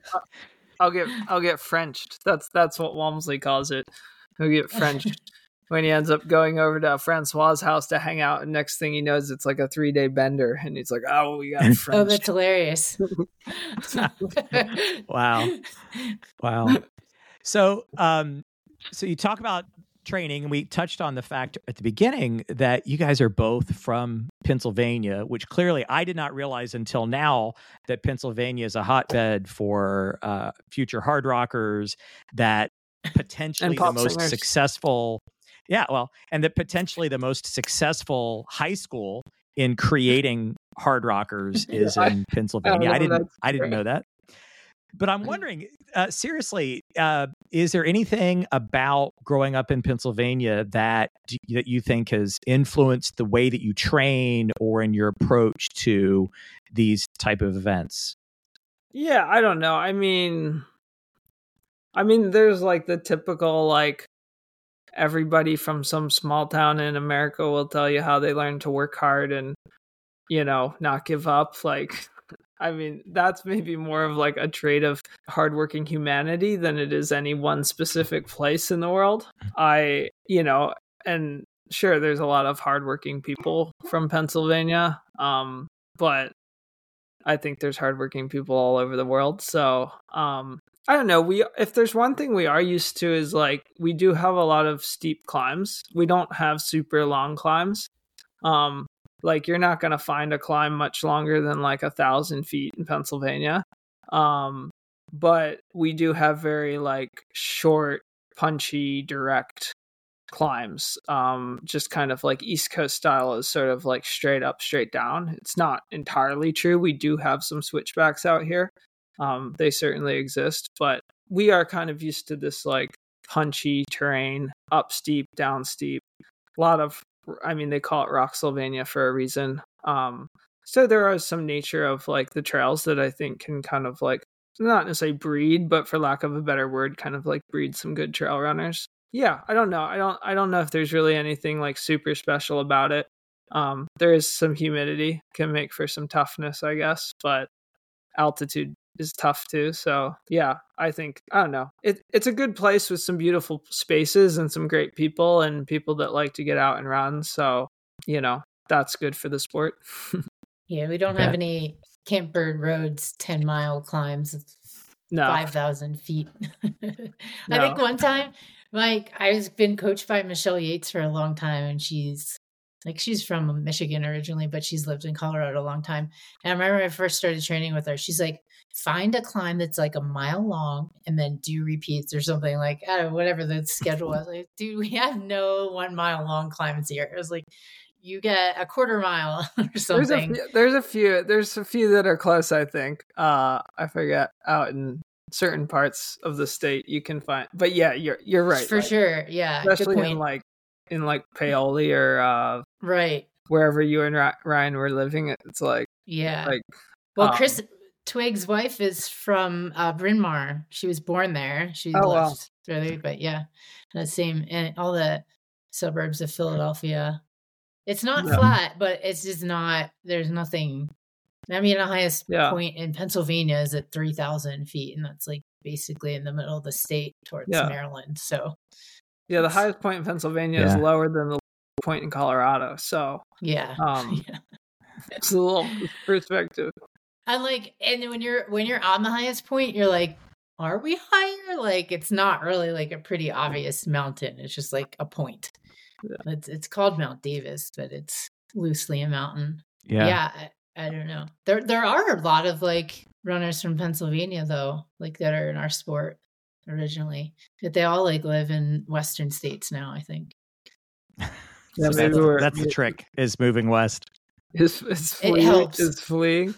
I'll get Frenched. That's what Walmsley calls it. He'll get Frenched. When he ends up going over to Francois' house to hang out, and next thing he knows, it's like a 3-day bender, and he's like, "Oh, we got French." Oh, that's hilarious! Wow. So you talk about training, and we touched on the fact at the beginning that you guys are both from Pennsylvania, which clearly I did not realize until now that Pennsylvania is a hotbed for future hard rockers. That potentially the most singers. Successful. Yeah, well, and that potentially the most successful high school in creating hard rockers is in Pennsylvania. I didn't know that. But I'm wondering, seriously, is there anything about growing up in Pennsylvania that you think has influenced the way that you train or in your approach to these type of events? Yeah, I don't know. I mean, there's like the typical like everybody from some small town in America will tell you how they learn to work hard and, you know, not give up. Like, I mean, that's maybe more of like a trait of hardworking humanity than it is any one specific place in the world. You know, and sure, there's a lot of hardworking people from Pennsylvania, but I think there's hardworking people all over the world. So, I don't know. If there's one thing we are used to is like we do have a lot of steep climbs. We don't have super long climbs. Like you're not going to find a climb much longer than like 1,000 feet in Pennsylvania. But we do have very like short, punchy, direct climbs. Just kind of like East Coast style is sort of like straight up, straight down. It's not entirely true. We do have some switchbacks out here. They certainly exist, but we are kind of used to this like punchy terrain, up steep, down steep. A lot of, I mean, they call it Rocksylvania for a reason. So there is some nature of like the trails that I think can kind of like, not necessarily breed, but for lack of a better word, kind of like breed some good trail runners. Yeah, I don't know. I don't know if there's really anything like super special about it. There is some humidity, can make for some toughness, I guess, but altitude is tough too. So yeah, I don't know. It's a good place with some beautiful spaces and some great people and people that like to get out and run. So, you know, that's good for the sport. Yeah, we don't have any Camp Bird Roads 10-mile climbs. No. 5,000 feet. I think one time, like, I've been coached by Michelle Yates for a long time, and she's from Michigan originally, but she's lived in Colorado a long time. And I remember when I first started training with her, she's like, find a climb that's like a mile long and then do repeats or something, like, I don't know, whatever the schedule was. Like, dude, we have no 1 mile long climbs here. It was like, you get a quarter mile or something. There's a few that are close, I think. I forget, out in certain parts of the state you can find. But yeah, you're right. For sure. Yeah. Especially in like Paoli or right, wherever you and Ryan were living. It's like, yeah. Like, well, Chris Twig's wife is from Bryn Mawr. She was born there. She left really, but yeah, the same, and all the suburbs of Philadelphia. It's not flat, but it's just not. There's nothing. I mean, the highest point in Pennsylvania is at 3,000 feet, and that's like basically in the middle of the state towards Maryland. So, yeah, the highest point in Pennsylvania is lower than the point in Colorado. So, it's a little perspective. And like, and when you're on the highest point, you're like, are we higher? Like, it's not really like a pretty obvious mountain. It's just like a point. Yeah. It's called Mount Davis, but it's loosely a mountain. Yeah. I don't know. There are a lot of like runners from Pennsylvania though, like that are in our sport originally. But they all like live in Western states now, I think. Yeah, so that's the trick, is moving west. Is fleeing.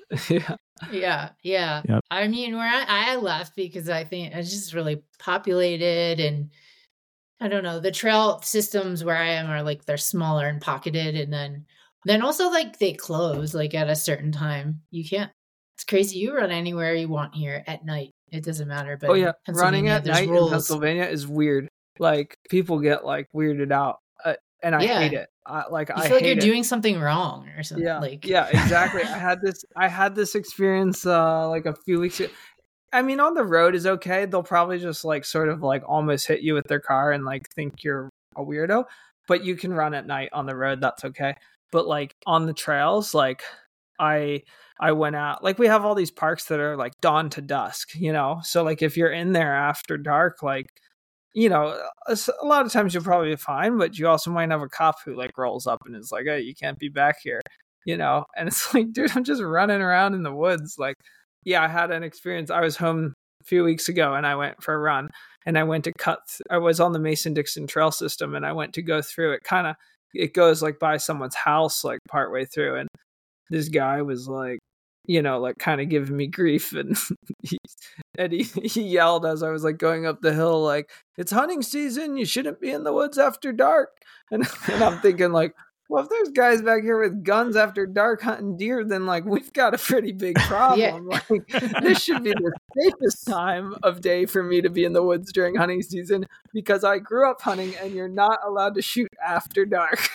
Yeah. Yep. I mean, where I left because I think it's just really populated, and I don't know, the trail systems where I am are like, they're smaller and pocketed, and then also like they close like at a certain time. You can't. It's crazy. You run anywhere you want here at night. It doesn't matter. But running at night in Pennsylvania is weird. Like people get like weirded out, and I hate it. I feel like you're doing something wrong or something. Yeah, exactly. I had this experience like a few weeks ago. I mean, on the road is okay. They'll probably just like sort of like almost hit you with their car and like think you're a weirdo. But you can run at night on the road. That's okay. But like on the trails, like I went out, like we have all these parks that are like dawn to dusk, you know? So like if you're in there after dark, like, you know, a lot of times you'll probably be fine, but you also might have a cop who like rolls up and is like, hey, you can't be back here, you know? And it's like, dude, I'm just running around in the woods. Like, yeah, I had an experience. I was home a few weeks ago and I went for a run, and I went to I was on the Mason-Dixon trail system, and I went to go through it. It goes like by someone's house, like partway through. And this guy was like, you know, like kind of giving me grief. And he yelled as I was like going up the hill, like, it's hunting season. You shouldn't be in the woods after dark. And I'm thinking like, Well, if there's guys back here with guns after dark hunting deer, then like we've got a pretty big problem. Yeah. Like this should be the safest time of day for me to be in the woods during hunting season because I grew up hunting and you're not allowed to shoot after dark.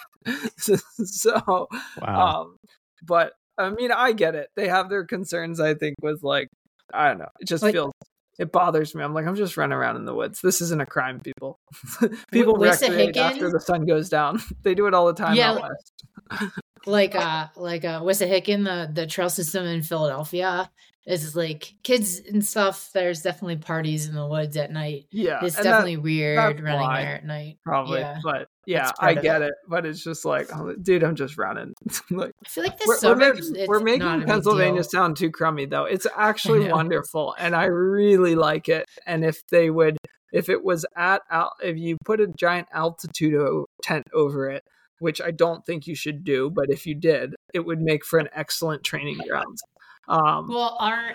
So, Wow. But I mean, I get it. They have their concerns, I think, with like, I don't know. It just Like- feels, it bothers me. I'm like, I'm just running around in the woods. This isn't a crime, people. People recreate after the sun goes down. They do it all the time out west. Like Wissahickon, the trail system in Philadelphia is like kids and stuff. There's definitely parties in the woods at night. Yeah. It's and definitely weird that's running why, there at night. Probably. Yeah. But yeah, That's part I of get it. But it's just like, oh, dude, I'm just running. Like, I feel like this summer we're making Pennsylvania sound too crummy, though. It's actually wonderful, and I really like it. And if it was if you put a giant altitude tent over it, which I don't think you should do, but if you did, it would make for an excellent training grounds. Well, our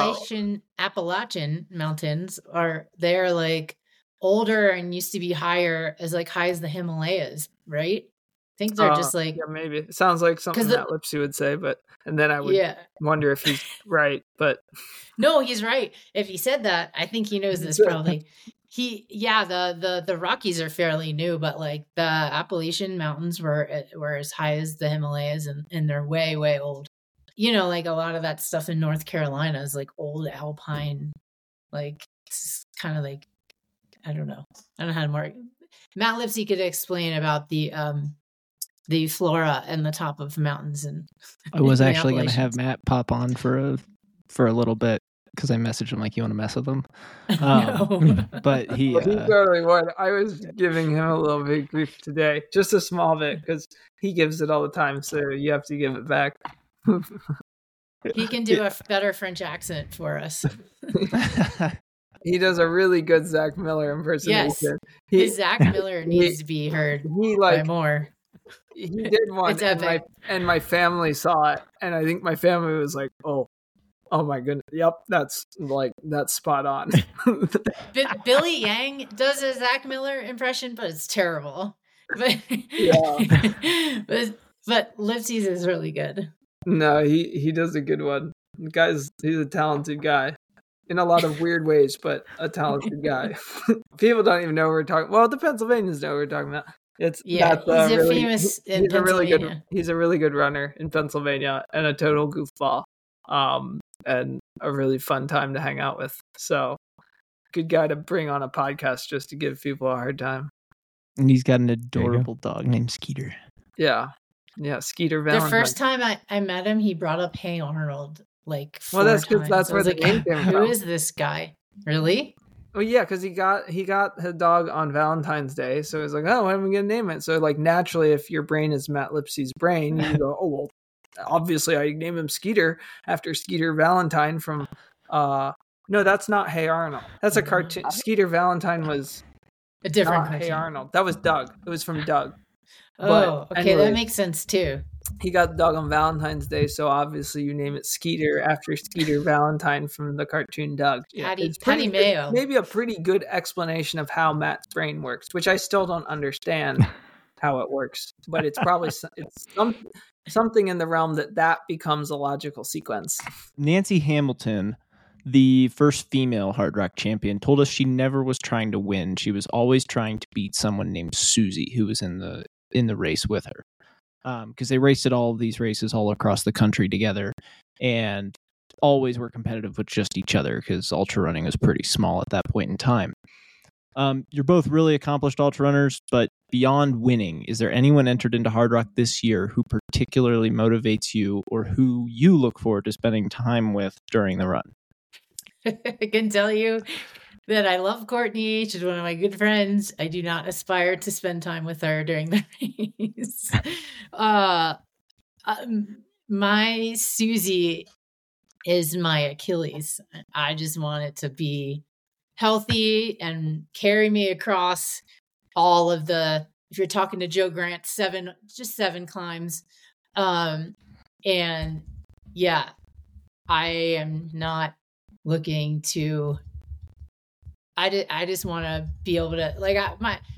Appalachian mountains they're like older and used to be higher, as high as the Himalayas, right? I think they're just like, yeah, maybe it sounds like something that Lipsy would say, and then I would wonder if he's right, but no, he's right. If he said that, I think he knows this probably. The Rockies are fairly new, but like the Appalachian mountains were as high as the Himalayas, and they're way, way old. You know, like a lot of that stuff in North Carolina is like old alpine, like it's kind of like, I don't know how to more. Matt Lipsy could explain about the flora and the top of mountains. And I was actually going to have Matt pop on for a little bit because I messaged him like, you want to mess with him? But he totally would. I was giving him a little bit of grief today, just a small bit, because he gives it all the time, so you have to give it back. He can do a better French accent for us. He does a really good Zach Miller impersonation. Yes, Zach Miller needs to be heard by more. He did one, and my family saw it, and I think my family was like, "Oh my goodness, yep, that's spot on." Billy Yang does a Zach Miller impression, but it's terrible. But but Lipsy's is really good. No, he does a good one. He's a talented guy in a lot of weird ways, but a talented guy. People don't even know what we're talking. Well, the Pennsylvanians know what we're talking about. He's a really good runner in Pennsylvania and a total goofball, and a really fun time to hang out with. So, good guy to bring on a podcast just to give people a hard time. And he's got an adorable dog named Skeeter. Yeah, Skeeter Valentine. The first time I met him, he brought up Hey Arnold like 4 times. That's where the name came from. Who is this guy? Really? Oh yeah, because he got his dog on Valentine's Day, so he's like, oh, what am I gonna name it? So like naturally, if your brain is Matt Lipsy's brain, you go, oh well, obviously I name him Skeeter after Skeeter Valentine from. No, that's not Hey Arnold. That's a cartoon. Skeeter Valentine was a different cartoon. Hey Arnold. That was Doug. It was from Doug. Oh, okay, anyways, that makes sense too. He got the dog on Valentine's Day, so obviously you name it Skeeter after Skeeter Valentine from the cartoon Doug. Patty Mayo. Maybe a pretty good explanation of how Matt's brain works, which I still don't understand how it works, but it's probably something in the realm that becomes a logical sequence. Nancy Hamilton, the first female Hard Rock champion, told us she never was trying to win. She was always trying to beat someone named Susie, who was in the race with her. Because they raced at all of these races all across the country together and always were competitive with just each other because ultra running was pretty small at that point in time. You're both really accomplished ultra runners, but beyond winning, is there anyone entered into Hard Rock this year who particularly motivates you or who you look forward to spending time with during the run? I can tell you that I love Courtney. She's one of my good friends. I do not aspire to spend time with her during the race. My Susie is my Achilles. I just want it to be healthy and carry me across all of the, if you're talking to Joe Grant, 7 climbs. And yeah, I am not looking to, I just want to be able to, like,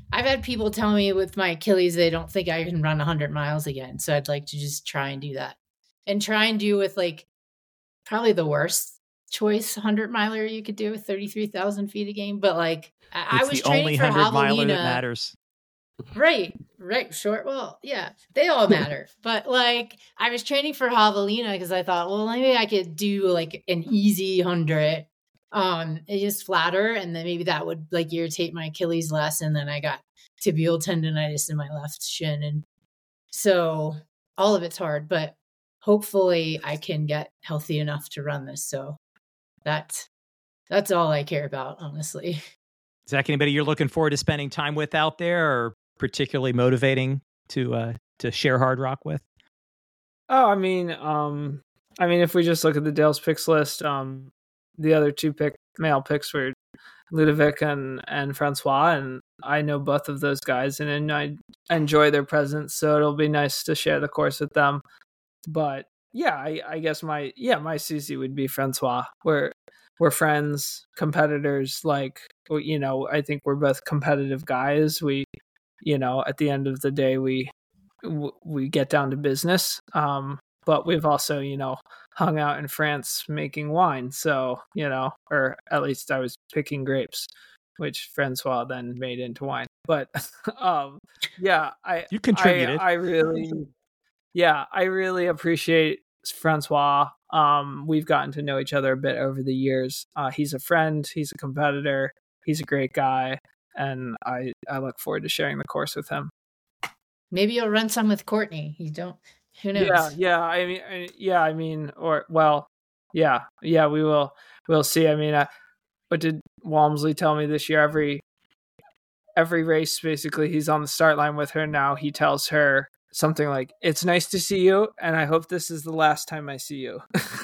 I've had people tell me with my Achilles they don't think I can run 100 miles again. So I'd like to just try and do that. And try and do with like probably the worst choice 100 miler you could do with 33,000 feet a game. But like I was training for Javelina. It's the only 100 miler that matters. Right. Short. Well, yeah, they all matter. But like I was training for Javelina because I thought, well, maybe I could do like an easy 100. It's just flatter, and then maybe that would like irritate my Achilles less. And then I got tibial tendonitis in my left shin, and so all of it's hard. But hopefully, I can get healthy enough to run this. So that's all I care about, honestly. Zach, anybody you're looking forward to spending time with out there, or particularly motivating to share Hard Rock with? Oh, I mean, if we just look at the Dale's picks list, the other two male picks were Ludovic and Francois, and I know both of those guys, and I enjoy their presence, so it'll be nice to share the course with them. But yeah, I guess my CC would be Francois. We're friends, competitors. Like, you know, I think we're both competitive guys. We, you know, at the end of the day, we get down to business. But we've also, you know, hung out in France making wine. So, you know, or at least I was picking grapes, which Francois then made into wine. But yeah, you contributed. I really appreciate Francois. We've gotten to know each other a bit over the years. He's a friend, he's a competitor, he's a great guy, and I look forward to sharing the course with him. Maybe you'll run some with Courtney. Who knows? Yeah. We will. We'll see. I mean, what did Walmsley tell me this year? Every race, basically, he's on the start line with her now. He tells her something like, "It's nice to see you, and I hope this is the last time I see you."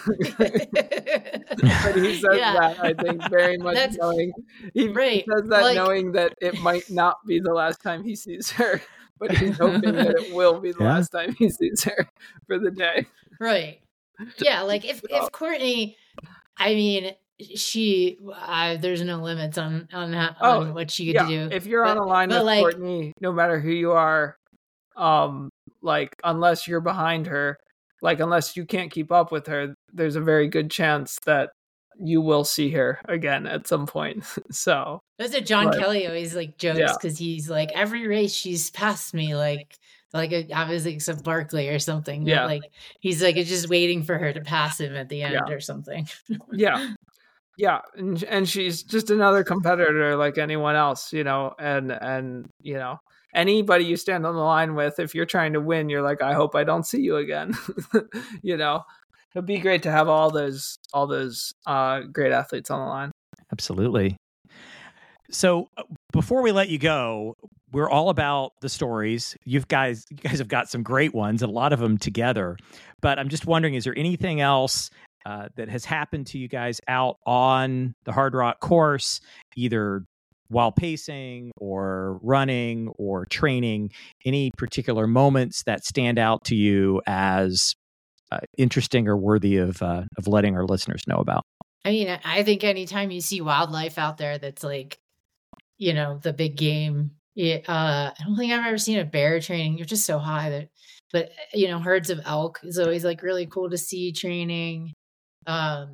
But he says that, I think, very much knowing he says that like, knowing that it might not be the last time he sees her. But he's hoping that it will be the last time he sees her for the day. Right. Yeah, like if Courtney, I mean, she there's no limits on what she could do. If you're on a line with Courtney, no matter who you are, like unless you're behind her, like unless you can't keep up with her, there's a very good chance that you will see her again at some point. So that's what John Kelly always like jokes because he's like every race she's passed me like obviously except Barkley or something. Yeah, like he's like it's just waiting for her to pass him at the end or something. Yeah, and she's just another competitor like anyone else, you know, and you know anybody you stand on the line with, if you're trying to win, you're like, I hope I don't see you again. You know. It'd be great to have all those great athletes on the line. Absolutely. So before we let you go, we're all about the stories. You guys have got some great ones, a lot of them together. But I'm just wondering, is there anything else that has happened to you guys out on the Hard Rock course, either while pacing or running or training? Any particular moments that stand out to you as interesting or worthy of letting our listeners know about? I mean, I think anytime you see wildlife out there that's like, you know, the big game, I don't think I've ever seen a bear training. You're just so high but you know, herds of elk is always like really cool to see training. I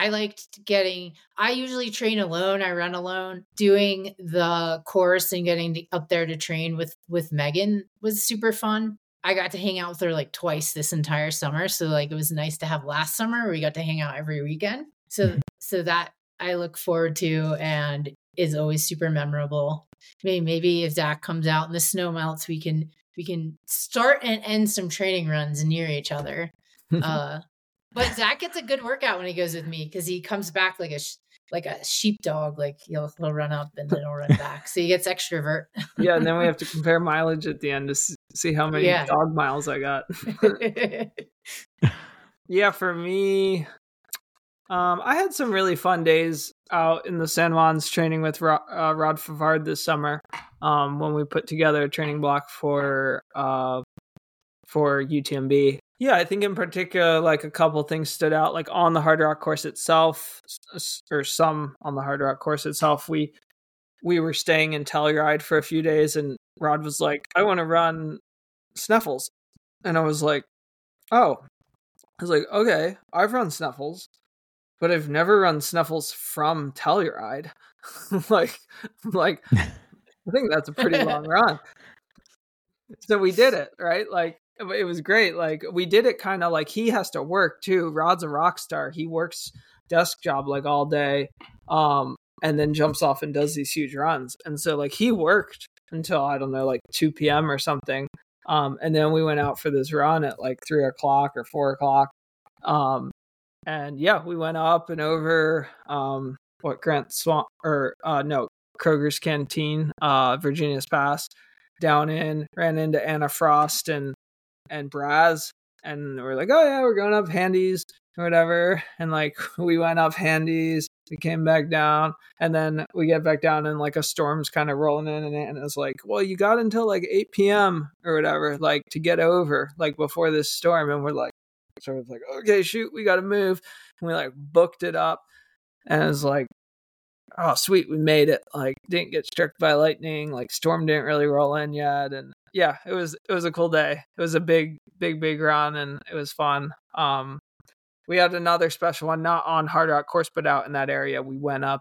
usually train alone. I run alone. Doing the course and getting up there to train with Megan was super fun. I got to hang out with her like twice this entire summer. So like it was nice to have last summer where we got to hang out every weekend. So that I look forward to and is always super memorable. Maybe if Zach comes out and the snow melts, we can start and end some training runs near each other. But Zach gets a good workout when he goes with me because he comes back like a sheepdog. Like he'll run up and then he'll run back. So he gets extrovert. Yeah, and then we have to compare mileage at the end to see how many dog miles I got. Yeah, for me, I had some really fun days out in the San Juans training with Rod Favard this summer when we put together a training block for UTMB. Yeah, I think in particular, like a couple things stood out, like on the Hard Rock course itself, or some on the Hard Rock course itself. We we were staying in Telluride for a few days, and Rod was like, I want to run Sneffels. And I was like, oh. I was like, okay, I've run Sneffels, but I've never run Sneffels from Telluride. like, I think that's a pretty long run. So we did it, right? Like, it was great. Like, we did it kind of like he has to work too. Rod's a rock star. He works desk job like all day, and then jumps off and does these huge runs. And so like he worked until, I don't know, like 2 p.m. or something. And then we went out for this run at like 3 o'clock or 4 o'clock. And yeah, we went up and over, Grant Swamp, or no, Kroger's Canteen, Virginia's Pass, down in, ran into Anna Frost and Braz, and we're like, oh yeah, we're going up Handies or whatever. And like, we went up Handies, we came back down, and then we get back down and like a storm's kind of rolling in, and Anna's like, well, you got until like 8 p.m. or whatever, like to get over, like before this storm. And we're like, sort of like, okay, shoot, we got to move. And we like booked it up, and it was like, oh sweet, we made it. Like, didn't get struck by lightning, like storm didn't really roll in yet. And yeah, it was a cool day. It was a big run, and it was fun. We had another special one, not on Hard Rock course, but out in that area. We went up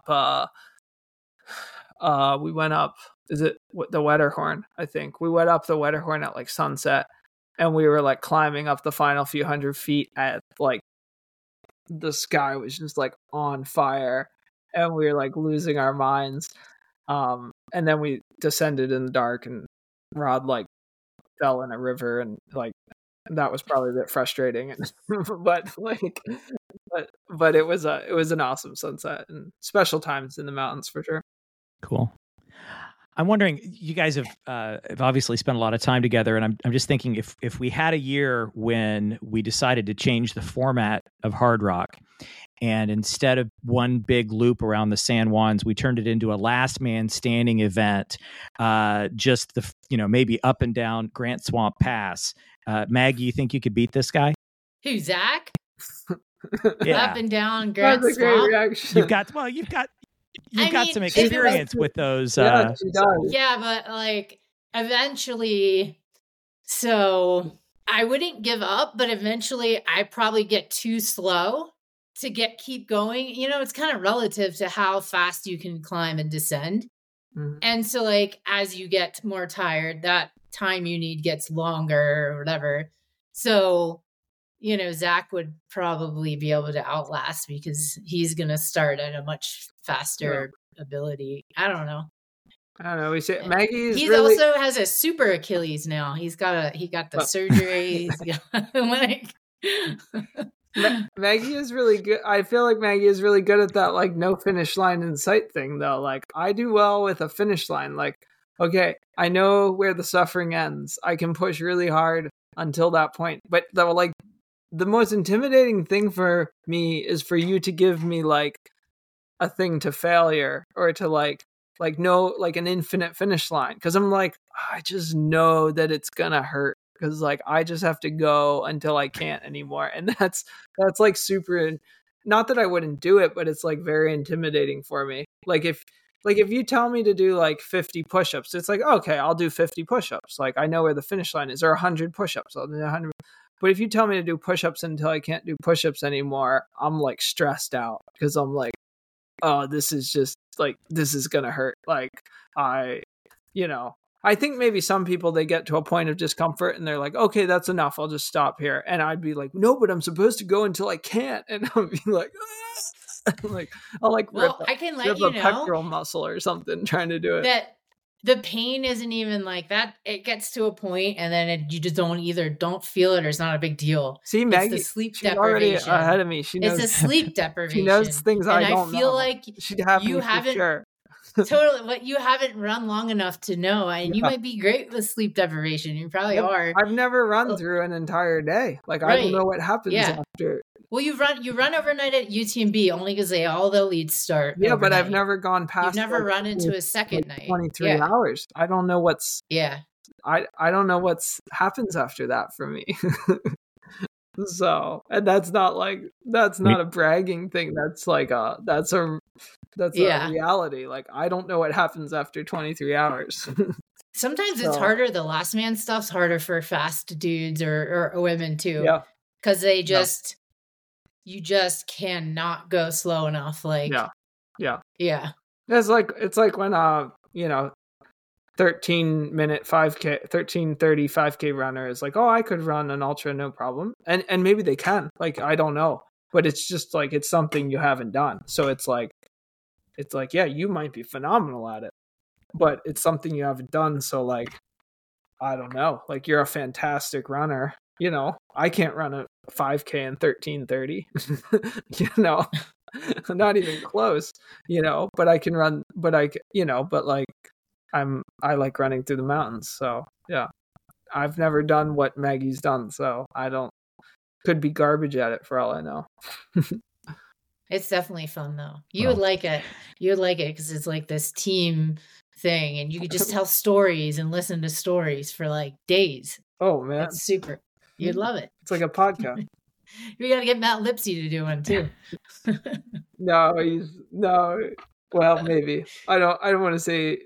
is it the Wetterhorn? I think we went up the Wetterhorn at like sunset, and we were like climbing up the final few hundred feet at like the sky was just like on fire, and we were like losing our minds. And then we descended in the dark, and Rod like fell in a river, and like that was probably a bit frustrating. but it was an awesome sunset and special times in the mountains for sure. Cool. I'm wondering, you guys have obviously spent a lot of time together, and I'm just thinking if we had a year when we decided to change the format of Hard Rock, and instead of one big loop around the San Juans, we turned it into a last man standing event, just maybe up and down Grant Swamp Pass. Maggie, you think you could beat this guy? Who, Zach? Yeah. Up and down Grant Swamp. Great reaction. You've got some experience with those. Yeah, she does. Yeah, but like eventually, so I wouldn't give up, but eventually I probably get too slow to keep going. You know, it's kind of relative to how fast you can climb and descend. Mm-hmm. And so like, as you get more tired, that time you need gets longer or whatever. So, you know, Zach would probably be able to outlast because he's going to start at a much faster ability. I don't know. We say Maggie. He also has a super Achilles now. He got the surgery. Maggie is really good. I feel like Maggie is really good at that, like no finish line in sight thing, though. Like I do well with a finish line. Like, okay, I know where the suffering ends. I can push really hard until that point. But the most intimidating thing for me is for you to give me like a thing to failure, or to like an infinite finish line. Because I'm like, I just know that it's gonna hurt. Because like I just have to go until I can't anymore, and that's like super. Not that I wouldn't do it, but it's like very intimidating for me. Like if you tell me to do like 50 push-ups, it's like, okay, I'll do 50 push-ups. Like I know where the finish line is, or 100 push-ups. I'll do 100. But if you tell me to do push-ups until I can't do push-ups anymore, I'm like stressed out because I'm like, oh, this is just like, this is gonna hurt. Like I think maybe some people, they get to a point of discomfort and they're like, okay, that's enough. I'll just stop here. And I'd be like, no, but I'm supposed to go until I can't. And I'll be like, I'll like rip a pectoral muscle or something trying to do it. That the pain isn't even like that. It gets to a point and then you just don't feel it, or it's not a big deal. See, Maggie, it's the sleep she's deprivation. already ahead of me. She knows. It's a sleep deprivation. She knows things and I don't know. I feel like she'd have you me haven't. For sure. Totally, but you haven't run long enough to know, and you might be great with sleep deprivation. You probably are. I've never run through an entire day. Like I don't know what happens after. Well, you run overnight at UTMB only because all the leads start. Yeah, overnight. But I've never gone past. You've never run into a second night. 23 hours. I don't know what's. Yeah. I don't know what's happens after that for me. So, and that's not a bragging thing. That's a reality. Like, I don't know what happens after 23 hours. Sometimes it's harder. The last man stuff's harder for fast dudes or women too. Yeah. Because you just cannot go slow enough. Like, yeah. It's like when 13-minute 5K, 13:30 5K runner is like, oh, I could run an ultra, no problem. And maybe they can, like, I don't know, but it's just like, it's something you haven't done. So it's like, yeah, you might be phenomenal at it, but it's something you haven't done. So like, I don't know, like, you're a fantastic runner. I can't run a 5K in 13:30, not even close, but I can run, but like, I like running through the mountains. So yeah, I've never done what Maggie's done. So could be garbage at it for all I know. It's definitely fun though. You would like it. You would like it because it's like this team thing, and you could just tell stories and listen to stories for like days. Oh man, it's super. You'd love it. It's like a podcast. We got to get Matt Lipsy to do one too. No. Well, maybe. I don't want to say.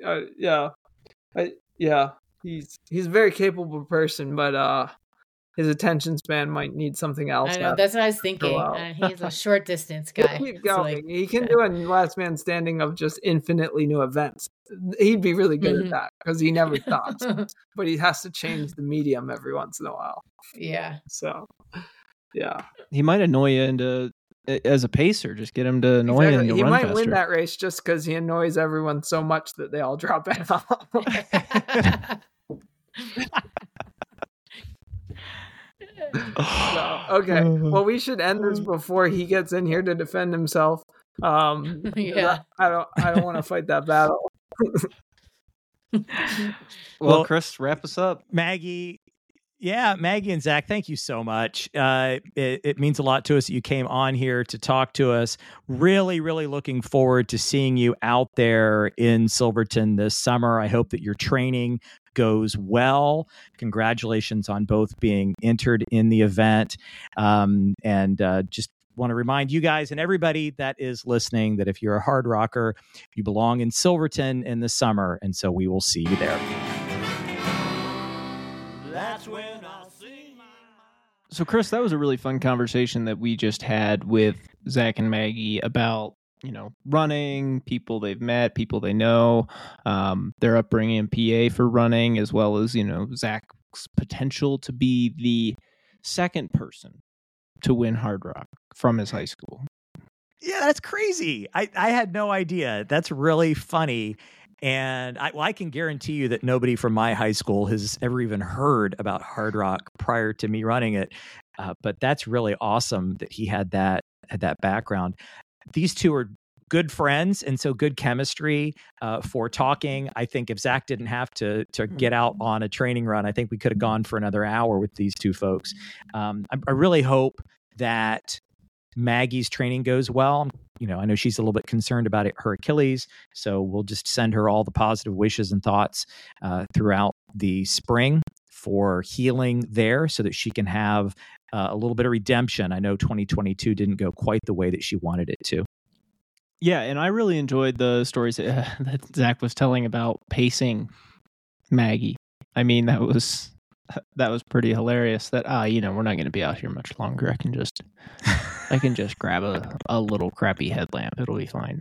He's a very capable person, but his attention span might need something else. I know, that's what I was thinking. He's a short distance guy. Keep going. He can do a last man standing of just infinitely new events. He'd be really good at that because he never stops. But he has to change the medium every once in a while. Yeah. So, yeah. He might annoy you into as a pacer. Just get him to annoy you. And he might win that race just because he annoys everyone so much that they all drop out. Okay. Well, we should end this before he gets in here to defend himself. Yeah. I don't want to fight that battle. Well, Chris, wrap us up. Maggie and Zach, thank you so much. It means a lot to us that you came on here to talk to us. Really, really looking forward to seeing you out there in Silverton this summer. I hope that your training goes well. Congratulations on both being entered in the event. And just want to remind you guys and everybody that is listening that if you're a hard rocker, you belong in Silverton in the summer. And so we will see you there. That's when I'll see. So, Chris, that was a really fun conversation that we just had with Zach and Maggie about, running, people they've met, people they know, their upbringing in PA for running, as well as, Zach's potential to be the second person to win Hard Rock from his high school. Yeah, that's crazy. I had no idea. That's really funny. And I can guarantee you that nobody from my high school has ever even heard about Hard Rock prior to me running it. But that's really awesome that he had that background. These two are good friends, and so good chemistry for talking. I think if Zach didn't have to get out on a training run, I think we could have gone for another hour with these two folks. I really hope that Maggie's training goes well. I know she's a little bit concerned about her Achilles, so we'll just send her all the positive wishes and thoughts throughout the spring for healing there so that she can have a little bit of redemption. I know 2022 didn't go quite the way that she wanted it to. Yeah, and I really enjoyed the stories that Zach was telling about pacing Maggie. I mean, that was pretty hilarious. That we're not going to be out here much longer. I can just grab a little crappy headlamp. It'll be fine.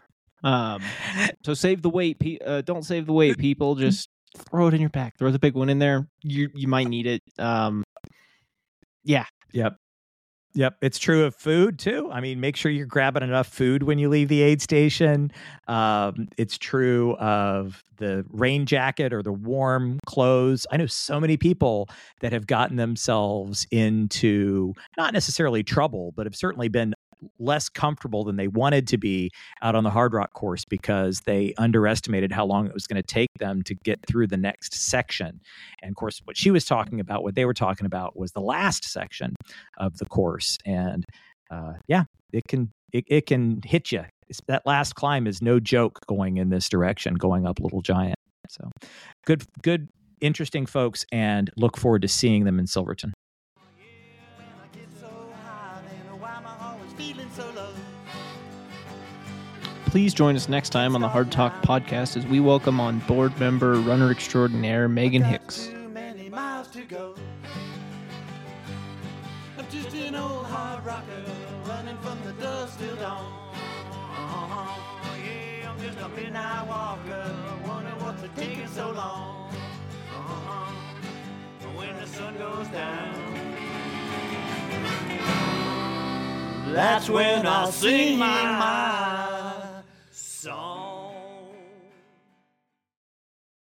So save the weight. Don't save the weight, people. Just throw it in your pack. Throw the big one in there. You might need it. Yeah. Yep. It's true of food too. I mean, make sure you're grabbing enough food when you leave the aid station. It's true of the rain jacket or the warm clothes. I know so many people that have gotten themselves into not necessarily trouble, but have certainly been less comfortable than they wanted to be out on the Hard Rock course because they underestimated how long it was going to take them to get through the next section. And of course, what they were talking about was the last section of the course. And it can hit you. That last climb is no joke going in this direction, going up Little Giant. So good, interesting folks, and look forward to seeing them in Silverton. please join us next time on the Hard Talk podcast as we welcome on board member runner extraordinaire Megan Hicks. Too many miles to go. I'm just an old hard rocker running from the dusk till dawn. Yeah, I'm just a midnight walker. Wonder what's it taking so long. When the sun goes down, that's when I'll sing my mind.